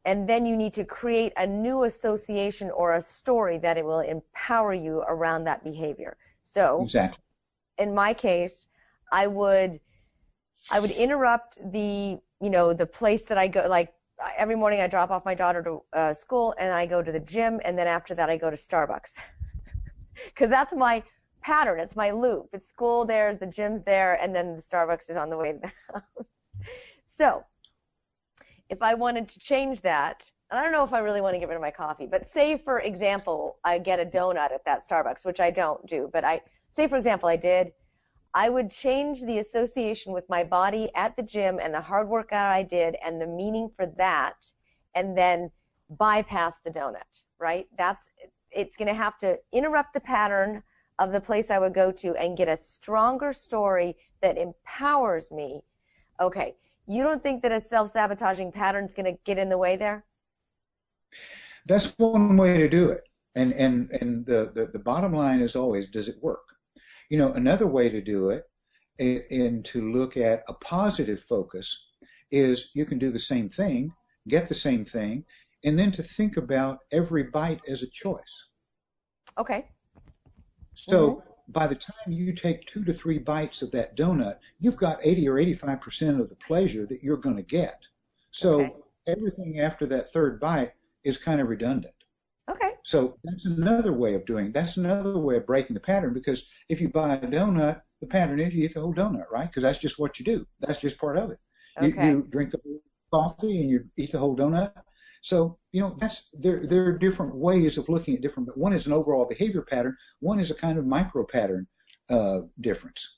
and then you need to create a new association or a story that it will empower you around that behavior. So exactly. In my case, I would I would interrupt the, you know, the place that I go, like every morning I drop off my daughter to uh, school and I go to the gym, and then after that I go to Starbucks. Because that's my pattern. It's my loop. It's school, there's the gym's there, and then the Starbucks is on the way to the house. So if I wanted to change that, and I don't know if I really want to get rid of my coffee, but say, for example, I get a donut at that Starbucks, which I don't do, but I say, for example, I did, I would change the association with my body at the gym and the hard workout I did and the meaning for that, and then bypass the donut, right? That's, it's going to have to interrupt the pattern of the place I would go to and get a stronger story that empowers me. Okay, you don't think that a self-sabotaging pattern is going to get in the way there? That's one way to do it. And and and the, the, the bottom line is always, does it work? You know, another way to do it and to look at a positive focus is you can do the same thing, get the same thing, and then to think about every bite as a choice. Okay. So mm-hmm. by the time you take two to three bites of that donut, you've got eighty or eighty-five percent of the pleasure that you're going to get. So okay. everything after that third bite is kind of redundant. Okay. So that's another way of doing it. That's another way of breaking the pattern, because if you buy a donut, the pattern is you eat the whole donut, right? Because that's just what you do. That's just part of it. Okay. You, you drink the coffee and you eat the whole donut. So, you know, that's there. There are different ways of looking at different, but one is an overall behavior pattern. One is a kind of micro pattern uh, difference.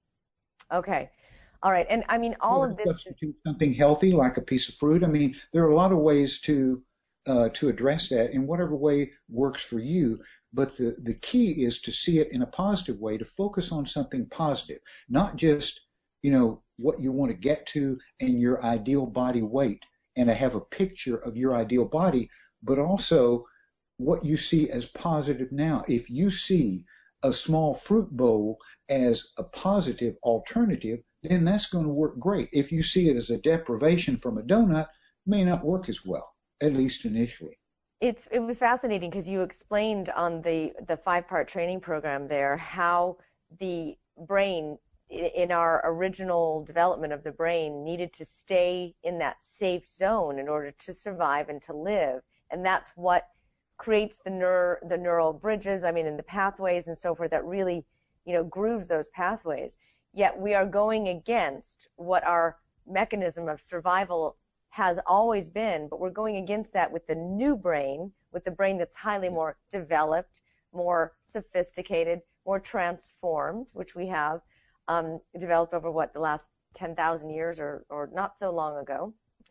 Okay. All right. And I mean, all or of this substitute is something healthy like a piece of fruit. I mean, there are a lot of ways to uh, to address that in whatever way works for you. But the, the key is to see it in a positive way, to focus on something positive, not just, you know, what you want to get to and your ideal body weight, and to have a picture of your ideal body, but also what you see as positive now. If you see a small fruit bowl as a positive alternative, then that's going to work great. If you see it as a deprivation from a donut, it may not work as well, at least initially. It's, it was fascinating because you explained on the, the five-part training program there how the brain, in our original development of the brain, needed to stay in that safe zone in order to survive and to live. And that's what creates the neur the neural bridges, I mean, and the pathways and so forth that really, you know, grooves those pathways. Yet we are going against what our mechanism of survival has always been, but we're going against that with the new brain, with the brain that's highly more developed, more sophisticated, more transformed, which we have um, developed over, what, the last ten thousand years or, or not so long ago.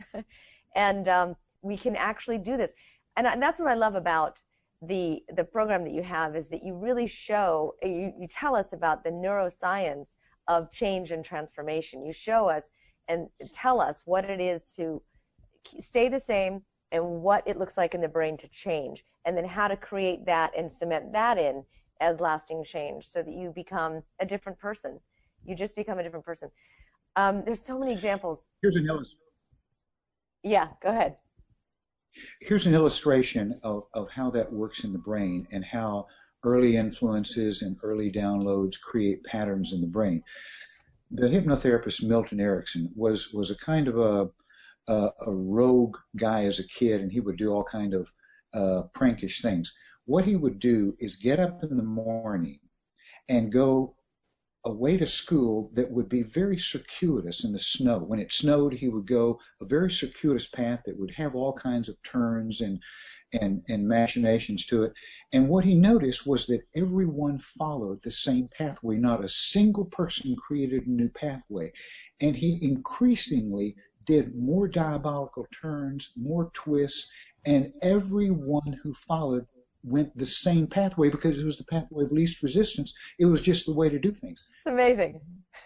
And um, we can actually do this. And, and that's what I love about the, the program that you have, is that you really show, you, you tell us about the neuroscience of change and transformation. You show us and tell us what it is to stay the same and what it looks like in the brain to change, and then how to create that and cement that in as lasting change so that you become a different person. You just become a different person. Um, there's so many examples. Here's an illustration. Yeah, go ahead. Here's an illustration of, of how that works in the brain and how early influences and early downloads create patterns in the brain. The hypnotherapist Milton Erickson was, was a kind of a Uh, a rogue guy as a kid, and he would do all kind of uh, prankish things. What he would do is get up in the morning and go away to school that would be very circuitous in the snow. When it snowed, he would go a very circuitous path that would have all kinds of turns and and, and machinations to it. And what he noticed was that everyone followed the same pathway. Not a single person created a new pathway. And he increasingly did more diabolical turns, more twists, and everyone who followed went the same pathway because it was the pathway of least resistance. It was just the way to do things. It's amazing.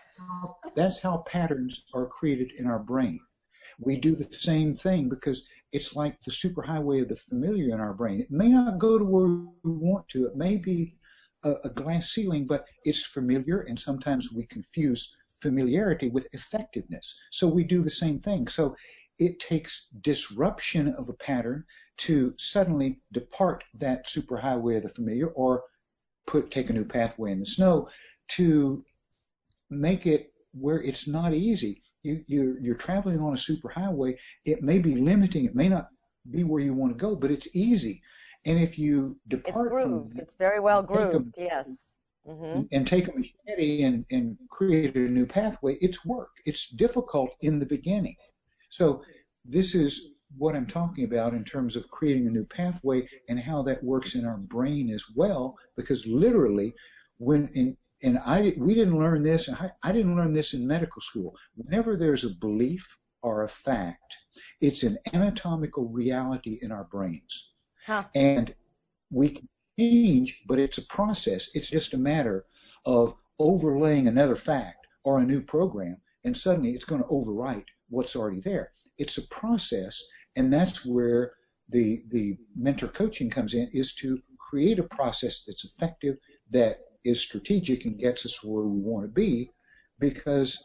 That's how patterns are created in our brain. We do the same thing because it's like the superhighway of the familiar in our brain. It may not go to where we want to. It may be a, a glass ceiling, but it's familiar, and sometimes we confuse familiarity with effectiveness. So we do the same thing. So it takes disruption of a pattern to suddenly depart that superhighway of the familiar, or put take a new pathway in the snow, to make it where it's not easy. You, you're, you're traveling on a superhighway. It may be limiting. It may not be where you want to go, but it's easy. And if you depart it's from grooved. It's very well grooved. them, yes. Mm-hmm. and take a machete and, and create a new pathway, it's work. It's difficult in the beginning. So this is what I'm talking about in terms of creating a new pathway and how that works in our brain as well, because literally when in and I we didn't learn this, and I, I didn't learn this in medical school. Whenever there's a belief or a fact, it's an anatomical reality in our brains. Huh. And we can change, but it's a process. It's just a matter of overlaying another fact or a new program, and suddenly it's going to overwrite what's already there. It's a process, and that's where the the mentor coaching comes in, is to create a process that's effective, that is strategic, and gets us where we want to be, because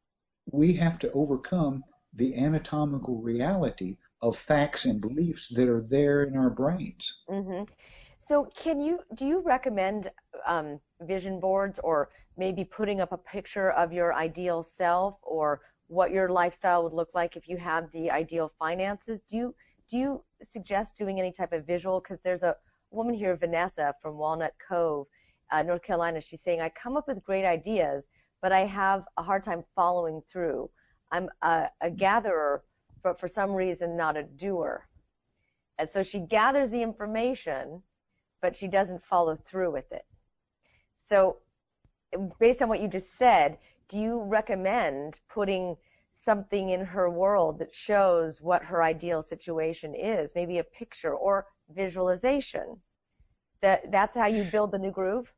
we have to overcome the anatomical reality of facts and beliefs that are there in our brains. Mm-hmm. So can you, do you recommend um, vision boards, or maybe putting up a picture of your ideal self, or what your lifestyle would look like if you had the ideal finances? Do you, do you suggest doing any type of visual? Because there's a woman here, Vanessa from Walnut Cove, uh, North Carolina. She's saying, I come up with great ideas, but I have a hard time following through. I'm a, a gatherer, but for some reason not a doer. And so she gathers the information, but she doesn't follow through with it. So based on what you just said, do you recommend putting something in her world that shows what her ideal situation is, maybe a picture or visualization? That that's how you build the new groove?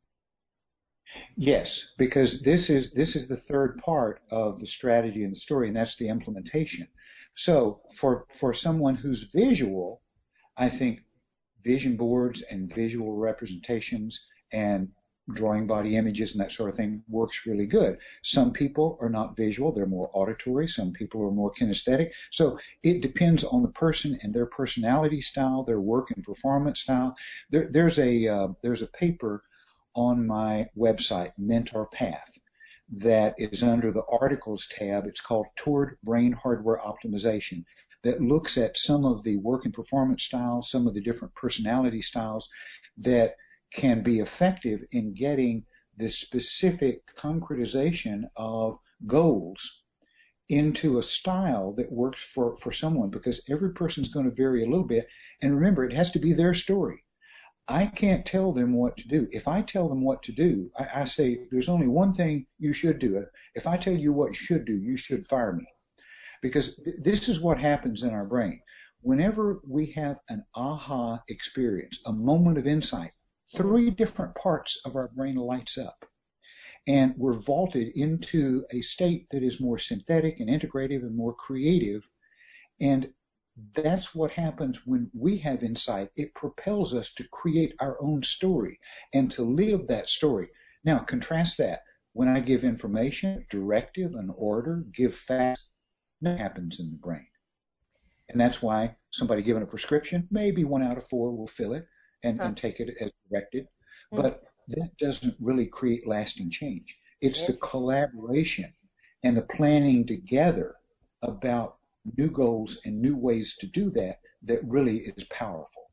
Yes, because this is this is the third part of the strategy and the story, and that's the implementation. So for for someone who's visual, I think vision boards and visual representations and drawing body images and that sort of thing works really good. Some people are not visual, they're more auditory. Some people are more kinesthetic. So it depends on the person and their personality style, their work and performance style. There, there's a uh, there's a paper on my website, Mentor Path, that is under the articles tab. It's called Toward Brain Hardware Optimization, that looks at some of the work and performance styles, some of the different personality styles that can be effective in getting the specific concretization of goals into a style that works for, for someone, because every person's going to vary a little bit. And remember, it has to be their story. I can't tell them what to do. If I tell them what to do, I, I say, there's only one thing you should do. If I tell you what you should do, you should fire me. Because th- this is what happens in our brain. Whenever we have an aha experience, a moment of insight, three different parts of our brain lights up. And we're vaulted into a state that is more synthetic and integrative and more creative. And that's what happens when we have insight. It propels us to create our own story and to live that story. Now, contrast that. When I give information, directive, an order, give facts, that happens in the brain. And that's why somebody given a prescription, maybe one out of four will fill it and, huh. and take it as directed. Mm-hmm. But that doesn't really create lasting change. It's the collaboration and the planning together about new goals and new ways to do that that really is powerful.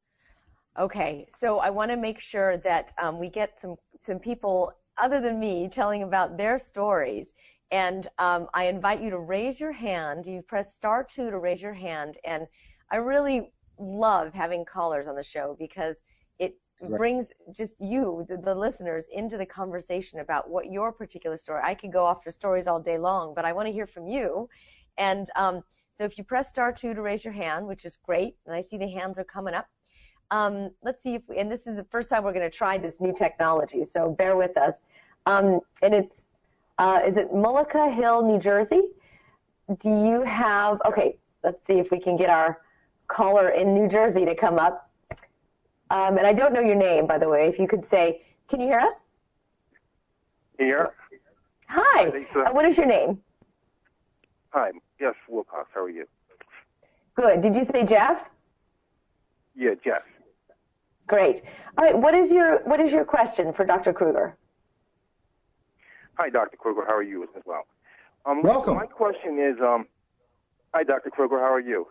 Okay, so I want to make sure that um, we get some, some people other than me telling about their stories. And um, I invite you to raise your hand. You press star two to raise your hand. And I really love having callers on the show, because it right. brings just you, the, the listeners, into the conversation about what your particular story. I could go off for stories all day long, but I want to hear from you. And um, so if you press star two to raise your hand, which is great, and I see the hands are coming up. Um, let's see if we, and this is the first time we're going to try this new technology, so bear with us. Um, and it's, uh, is it Mullica Hill, New Jersey? Do you have, okay, let's see if we can get our caller in New Jersey to come up. Um, and I don't know your name, by the way. If you could say, can you hear us? Here. Hi. Uh, what is your name? Hi. Yes, Wilcox. How are you? Good. Did you say Jeff? Yeah, Jeff. Great. All right. What is your what is your question for Doctor Kruger? Hi, Doctor Kruger. How are you as well? Um, Welcome. My question is, um, hi, Doctor Kruger. How are you?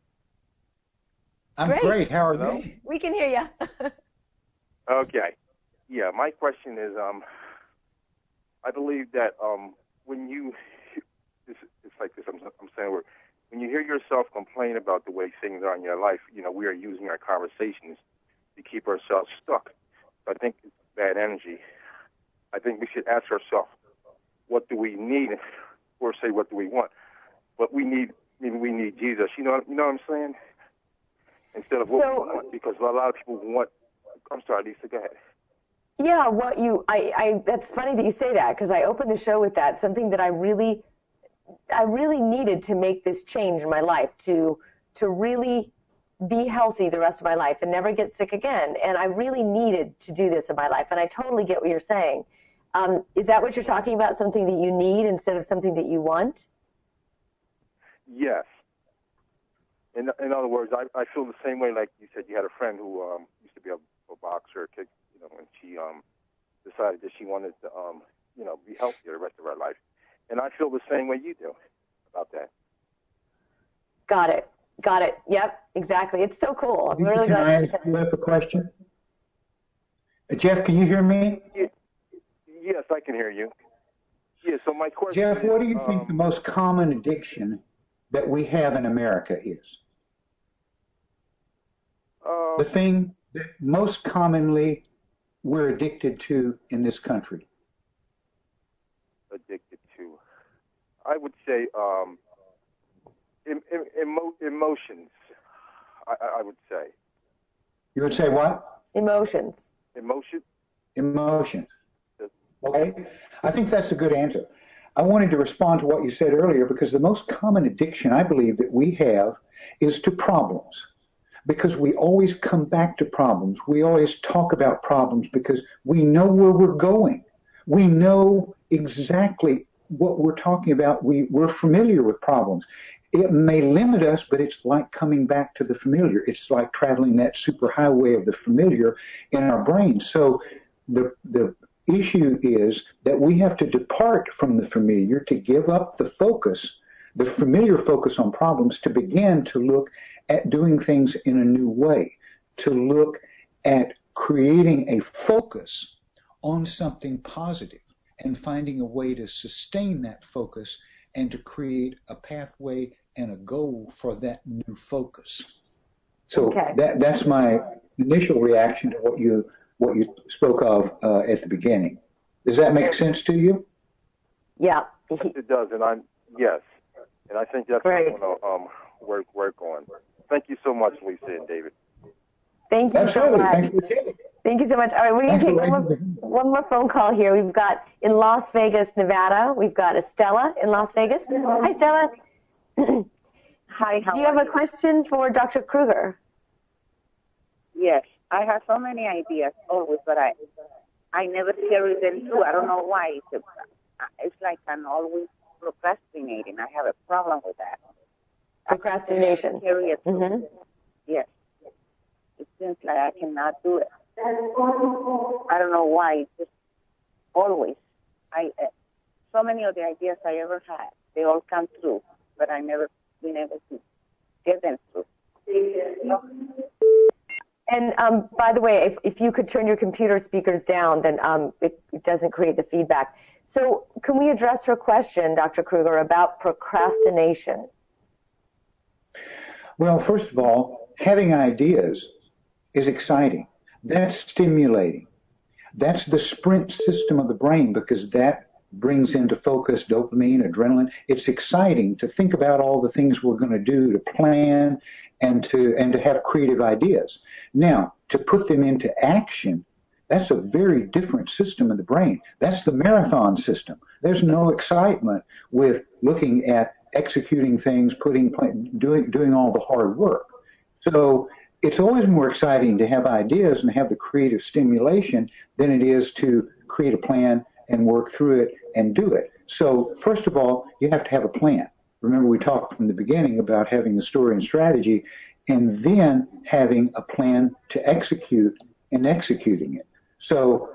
I'm Great. great. How are Hello? you? We can hear you. Okay. Yeah, my question is, um, I believe that um, when you, it's, it's like this. I'm, I'm saying, where when you hear yourself complain about the way things are in your life, you know, we are using our conversations to keep ourselves stuck. So I think it's bad energy. I think we should ask ourselves, what do we need, or say, what do we want? What we need, maybe we need Jesus. You know, you know what I'm saying? Instead of what So, we want, because a lot of people want. I'm sorry, Lisa. Go ahead. Yeah, what you, I, I, that's funny that you say that, because I opened the show with that, something that I really, I really needed to make this change in my life, to, to really be healthy the rest of my life and never get sick again. And I really needed to do this in my life, and I totally get what you're saying. Um, is that what you're talking about, something that you need instead of something that you want? Yes. In, in other words, I, I feel the same way. Like you said, you had a friend who um, used to be a, a boxer, kick, you know, and she um, decided that she wanted to, um, you know, be healthier the rest of her life. And I feel the same way you do about that. Got it. Got it. Yep, exactly. It's so cool. I'm really Can I glad. ask you a question? Uh, Jeff, can you hear me? Yeah. Yes, I can hear you. Yeah, so my question Jeff, is, what do you think um, the most common addiction that we have in America is? uh, The thing that most commonly we're addicted to in this country? addicted to, I would say um, em, em, emo, emotions, I, I would say. You would say what? Emotions. Emotion? Emotions. Okay? I think that's a good answer. I wanted to respond to what you said earlier, because the most common addiction I believe that we have is to problems. Because we always come back to problems. We always talk about problems because we know where we're going. We know exactly what we're talking about. We, we're familiar with problems. It may limit us, but it's like coming back to the familiar. It's like traveling that superhighway of the familiar in our brains. So the, the issue is that we have to depart from the familiar to give up the focus, the familiar focus on problems, to begin to look at doing things in a new way, to look at creating a focus on something positive and finding a way to sustain that focus and to create a pathway and a goal for that new focus. So Okay. that that's my initial reaction to what you what you spoke of uh, at the beginning. Does that make sense to you? Yeah. It does, and I'm, yes. And I think that's Great. what I want to um, work, work on. Thank you so much, Lisa and David. Thank you Absolutely. so much. Thanks for taking. Thank you so much. All right, we're going to Thanks take for one more, raising the- one more phone call here. We've got in Las Vegas, Nevada, we've got Estella in Las Vegas. Hi, Stella. Hi, how Do you have are a question for Doctor Kruger? Yes, I have so many ideas always, but I I never carry them through. I don't know why. It's, a, it's like I'm always procrastinating. I have a problem with that. Procrastination. I carry it through. Mm-hmm. Yes. It seems like I cannot do it. I don't know why. It's just always. I uh, so many of the ideas I ever had, they all come true, but I never been able to get them through. And um, by the way, if, if you could turn your computer speakers down, then um, it, it doesn't create the feedback. So can we address her question, Doctor Kruger, about procrastination? Well, first of all, having ideas is exciting. That's stimulating. That's the sprint system of the brain, because that brings into focus dopamine, adrenaline. It's exciting to think about all the things we're going to do, to plan, and to and to have creative ideas. Now, to put them into action, that's a very different system of the brain. That's the marathon system. There's no excitement with looking at executing things, putting, doing, doing all the hard work. So it's always more exciting to have ideas and have the creative stimulation than it is to create a plan and work through it and do it. So first of all, you have to have a plan. remember we talked from the beginning about having the story and strategy and then having a plan to execute and executing it. So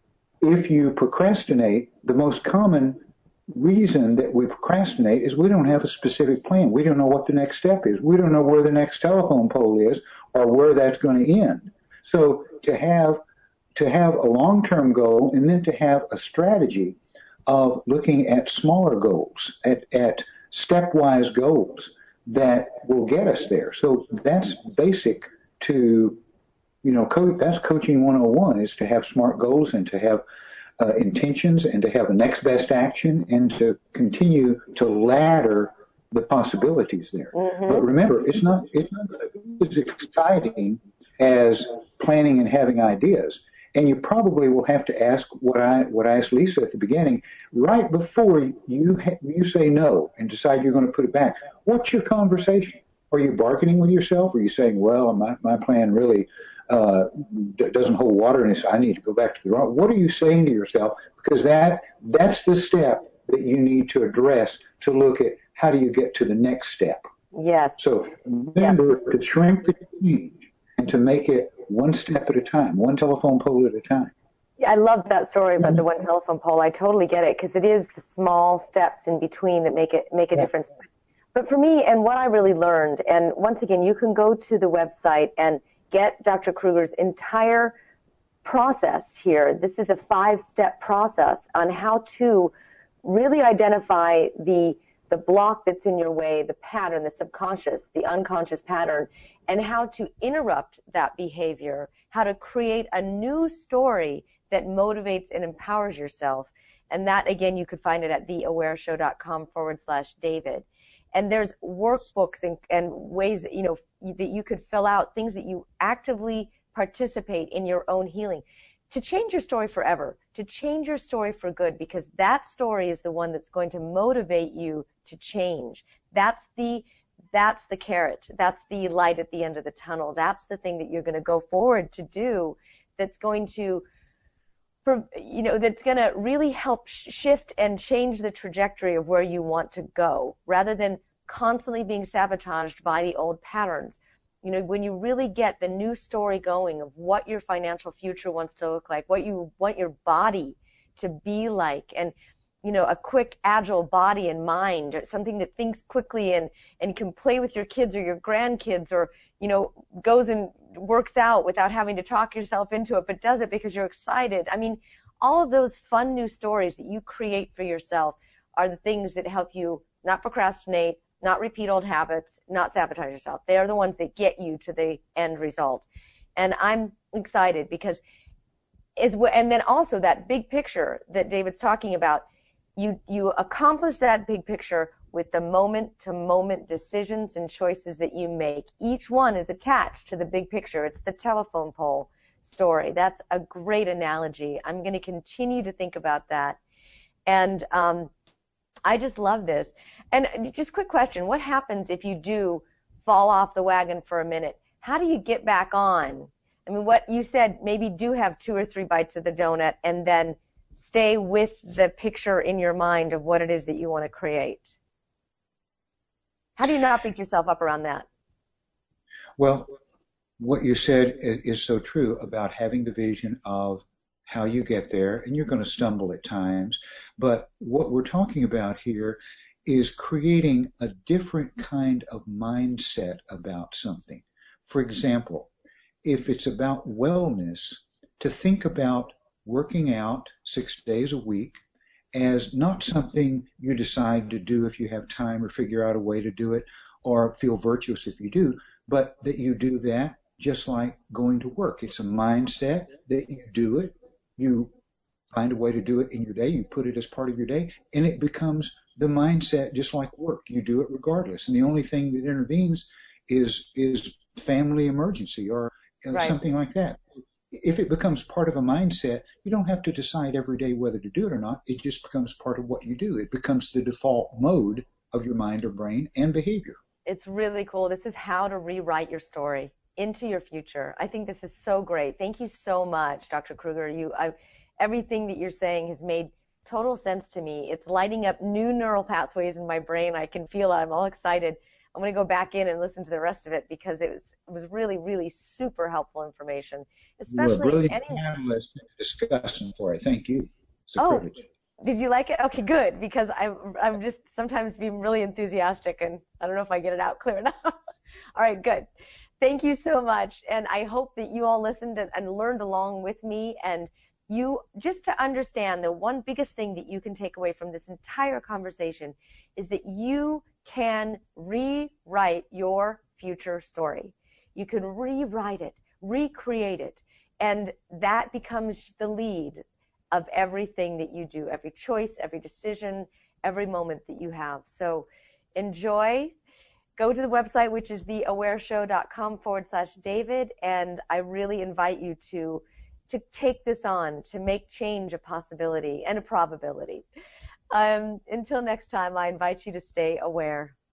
if you procrastinate, the most common reason that we procrastinate is we don't have a specific plan. We don't know what the next step is. We don't know where the next telephone pole is or where that's going to end. So to have to have a long-term goal and then to have a strategy of looking at smaller goals, at, at stepwise goals that will get us there. So that's basic to, you know, co- that's coaching one oh one, is to have smart goals and to have uh, intentions and to have a next best action and to continue to ladder the possibilities there. Mm-hmm. But remember, it's not, it's not as exciting as planning and having ideas. And you probably will have to ask what I what I asked Lisa at the beginning, right before you ha- you say no and decide you're going to put it back. What's your conversation? Are you bargaining with yourself? Are you saying, well, my, my plan really uh, d- doesn't hold water and I need to go back to the drawing? What are you saying to yourself? Because that that's the step that you need to address to look at how do you get to the next step. Yes. So remember yes. to shrink the change and to make it one step at a time, one telephone pole at a time. Yeah, I love that story about the one telephone pole. I totally get it, because it is the small steps in between that make it make a yeah. difference. But for me, and what I really learned, and once again, you can go to the website and get Doctor Kruger's entire process here. This is a five-step process on how to really identify the the block that's in your way, the pattern, the subconscious, the unconscious pattern, and how to interrupt that behavior, how to create a new story that motivates and empowers yourself. And that, again, you could find it at theawareshow.com forward slash David. And there's workbooks and, and ways that, you know, that you could fill out, things that you actively participate in your own healing to change your story forever, to change your story for good, because that story is the one that's going to motivate you to change. That's the That's the carrot. That's the light at the end of the tunnel. That's the thing that you're going to go forward to do that's going to, you know, that's going to really help shift and change the trajectory of where you want to go, rather than constantly being sabotaged by the old patterns. You know, when you really get the new story going of what your financial future wants to look like, what you want your body to be like, and you know, a quick, agile body and mind, something that thinks quickly and, and can play with your kids or your grandkids, or, you know, goes and works out without having to talk yourself into it, but does it because you're excited. I mean, all of those fun new stories that you create for yourself are the things that help you not procrastinate, not repeat old habits, not sabotage yourself. They are the ones that get you to the end result. And I'm excited because, is and then also that big picture that David's talking about, You you accomplish that big picture with the moment-to-moment decisions and choices that you make. Each one is attached to the big picture. It's the telephone pole story. That's a great analogy. I'm going to continue to think about that. And um, I just love this. And just quick question, what happens if you do fall off the wagon for a minute? How do you get back on? I mean, what you said, maybe do have two or three bites of the donut and then stay with the picture in your mind of what it is that you want to create. How do you not beat yourself up around that? Well, what you said is, is so true about having the vision of how you get there, and you're going to stumble at times, but what we're talking about here is creating a different kind of mindset about something. For example, if it's about wellness, to think about working out six days a week as not something you decide to do if you have time or figure out a way to do it or feel virtuous if you do, but that you do that just like going to work. It's a mindset that you do it, you find a way to do it in your day, you put it as part of your day, and it becomes the mindset just like work. You do it regardless. And the only thing that intervenes is is family emergency or uh, right. something like that. If it becomes part of a mindset, you don't have to decide every day whether to do it or not. It just becomes part of what you do. It becomes the default mode of your mind or brain and behavior. It's really cool. This is how to rewrite your story into your future. I think this is so great. Thank you so much, Doctor Kruger. You, I, everything that you're saying has made total sense to me. It's lighting up new neural pathways in my brain. I can feel it. I'm all excited. I'm going to go back in and listen to the rest of it because it was it was really, really super helpful information, especially You're a brilliant any... panelist discussing for it. Thank you. It's a oh, privilege. Did you like it? Okay, good, because I'm, I'm just sometimes being really enthusiastic, and I don't know if I get it out clear enough. All right, good. Thank you so much, and I hope that you all listened and, and learned along with me, and you, just to understand, the one biggest thing that you can take away from this entire conversation is that you can rewrite your future story. You can rewrite it, recreate it, and that becomes the lead of everything that you do, every choice, every decision, every moment that you have. So enjoy. Go to the website, which is theawareshow.com forward slash David, and I really invite you to to take this on, to make change a possibility and a probability. Um, until next time, I invite you to stay aware.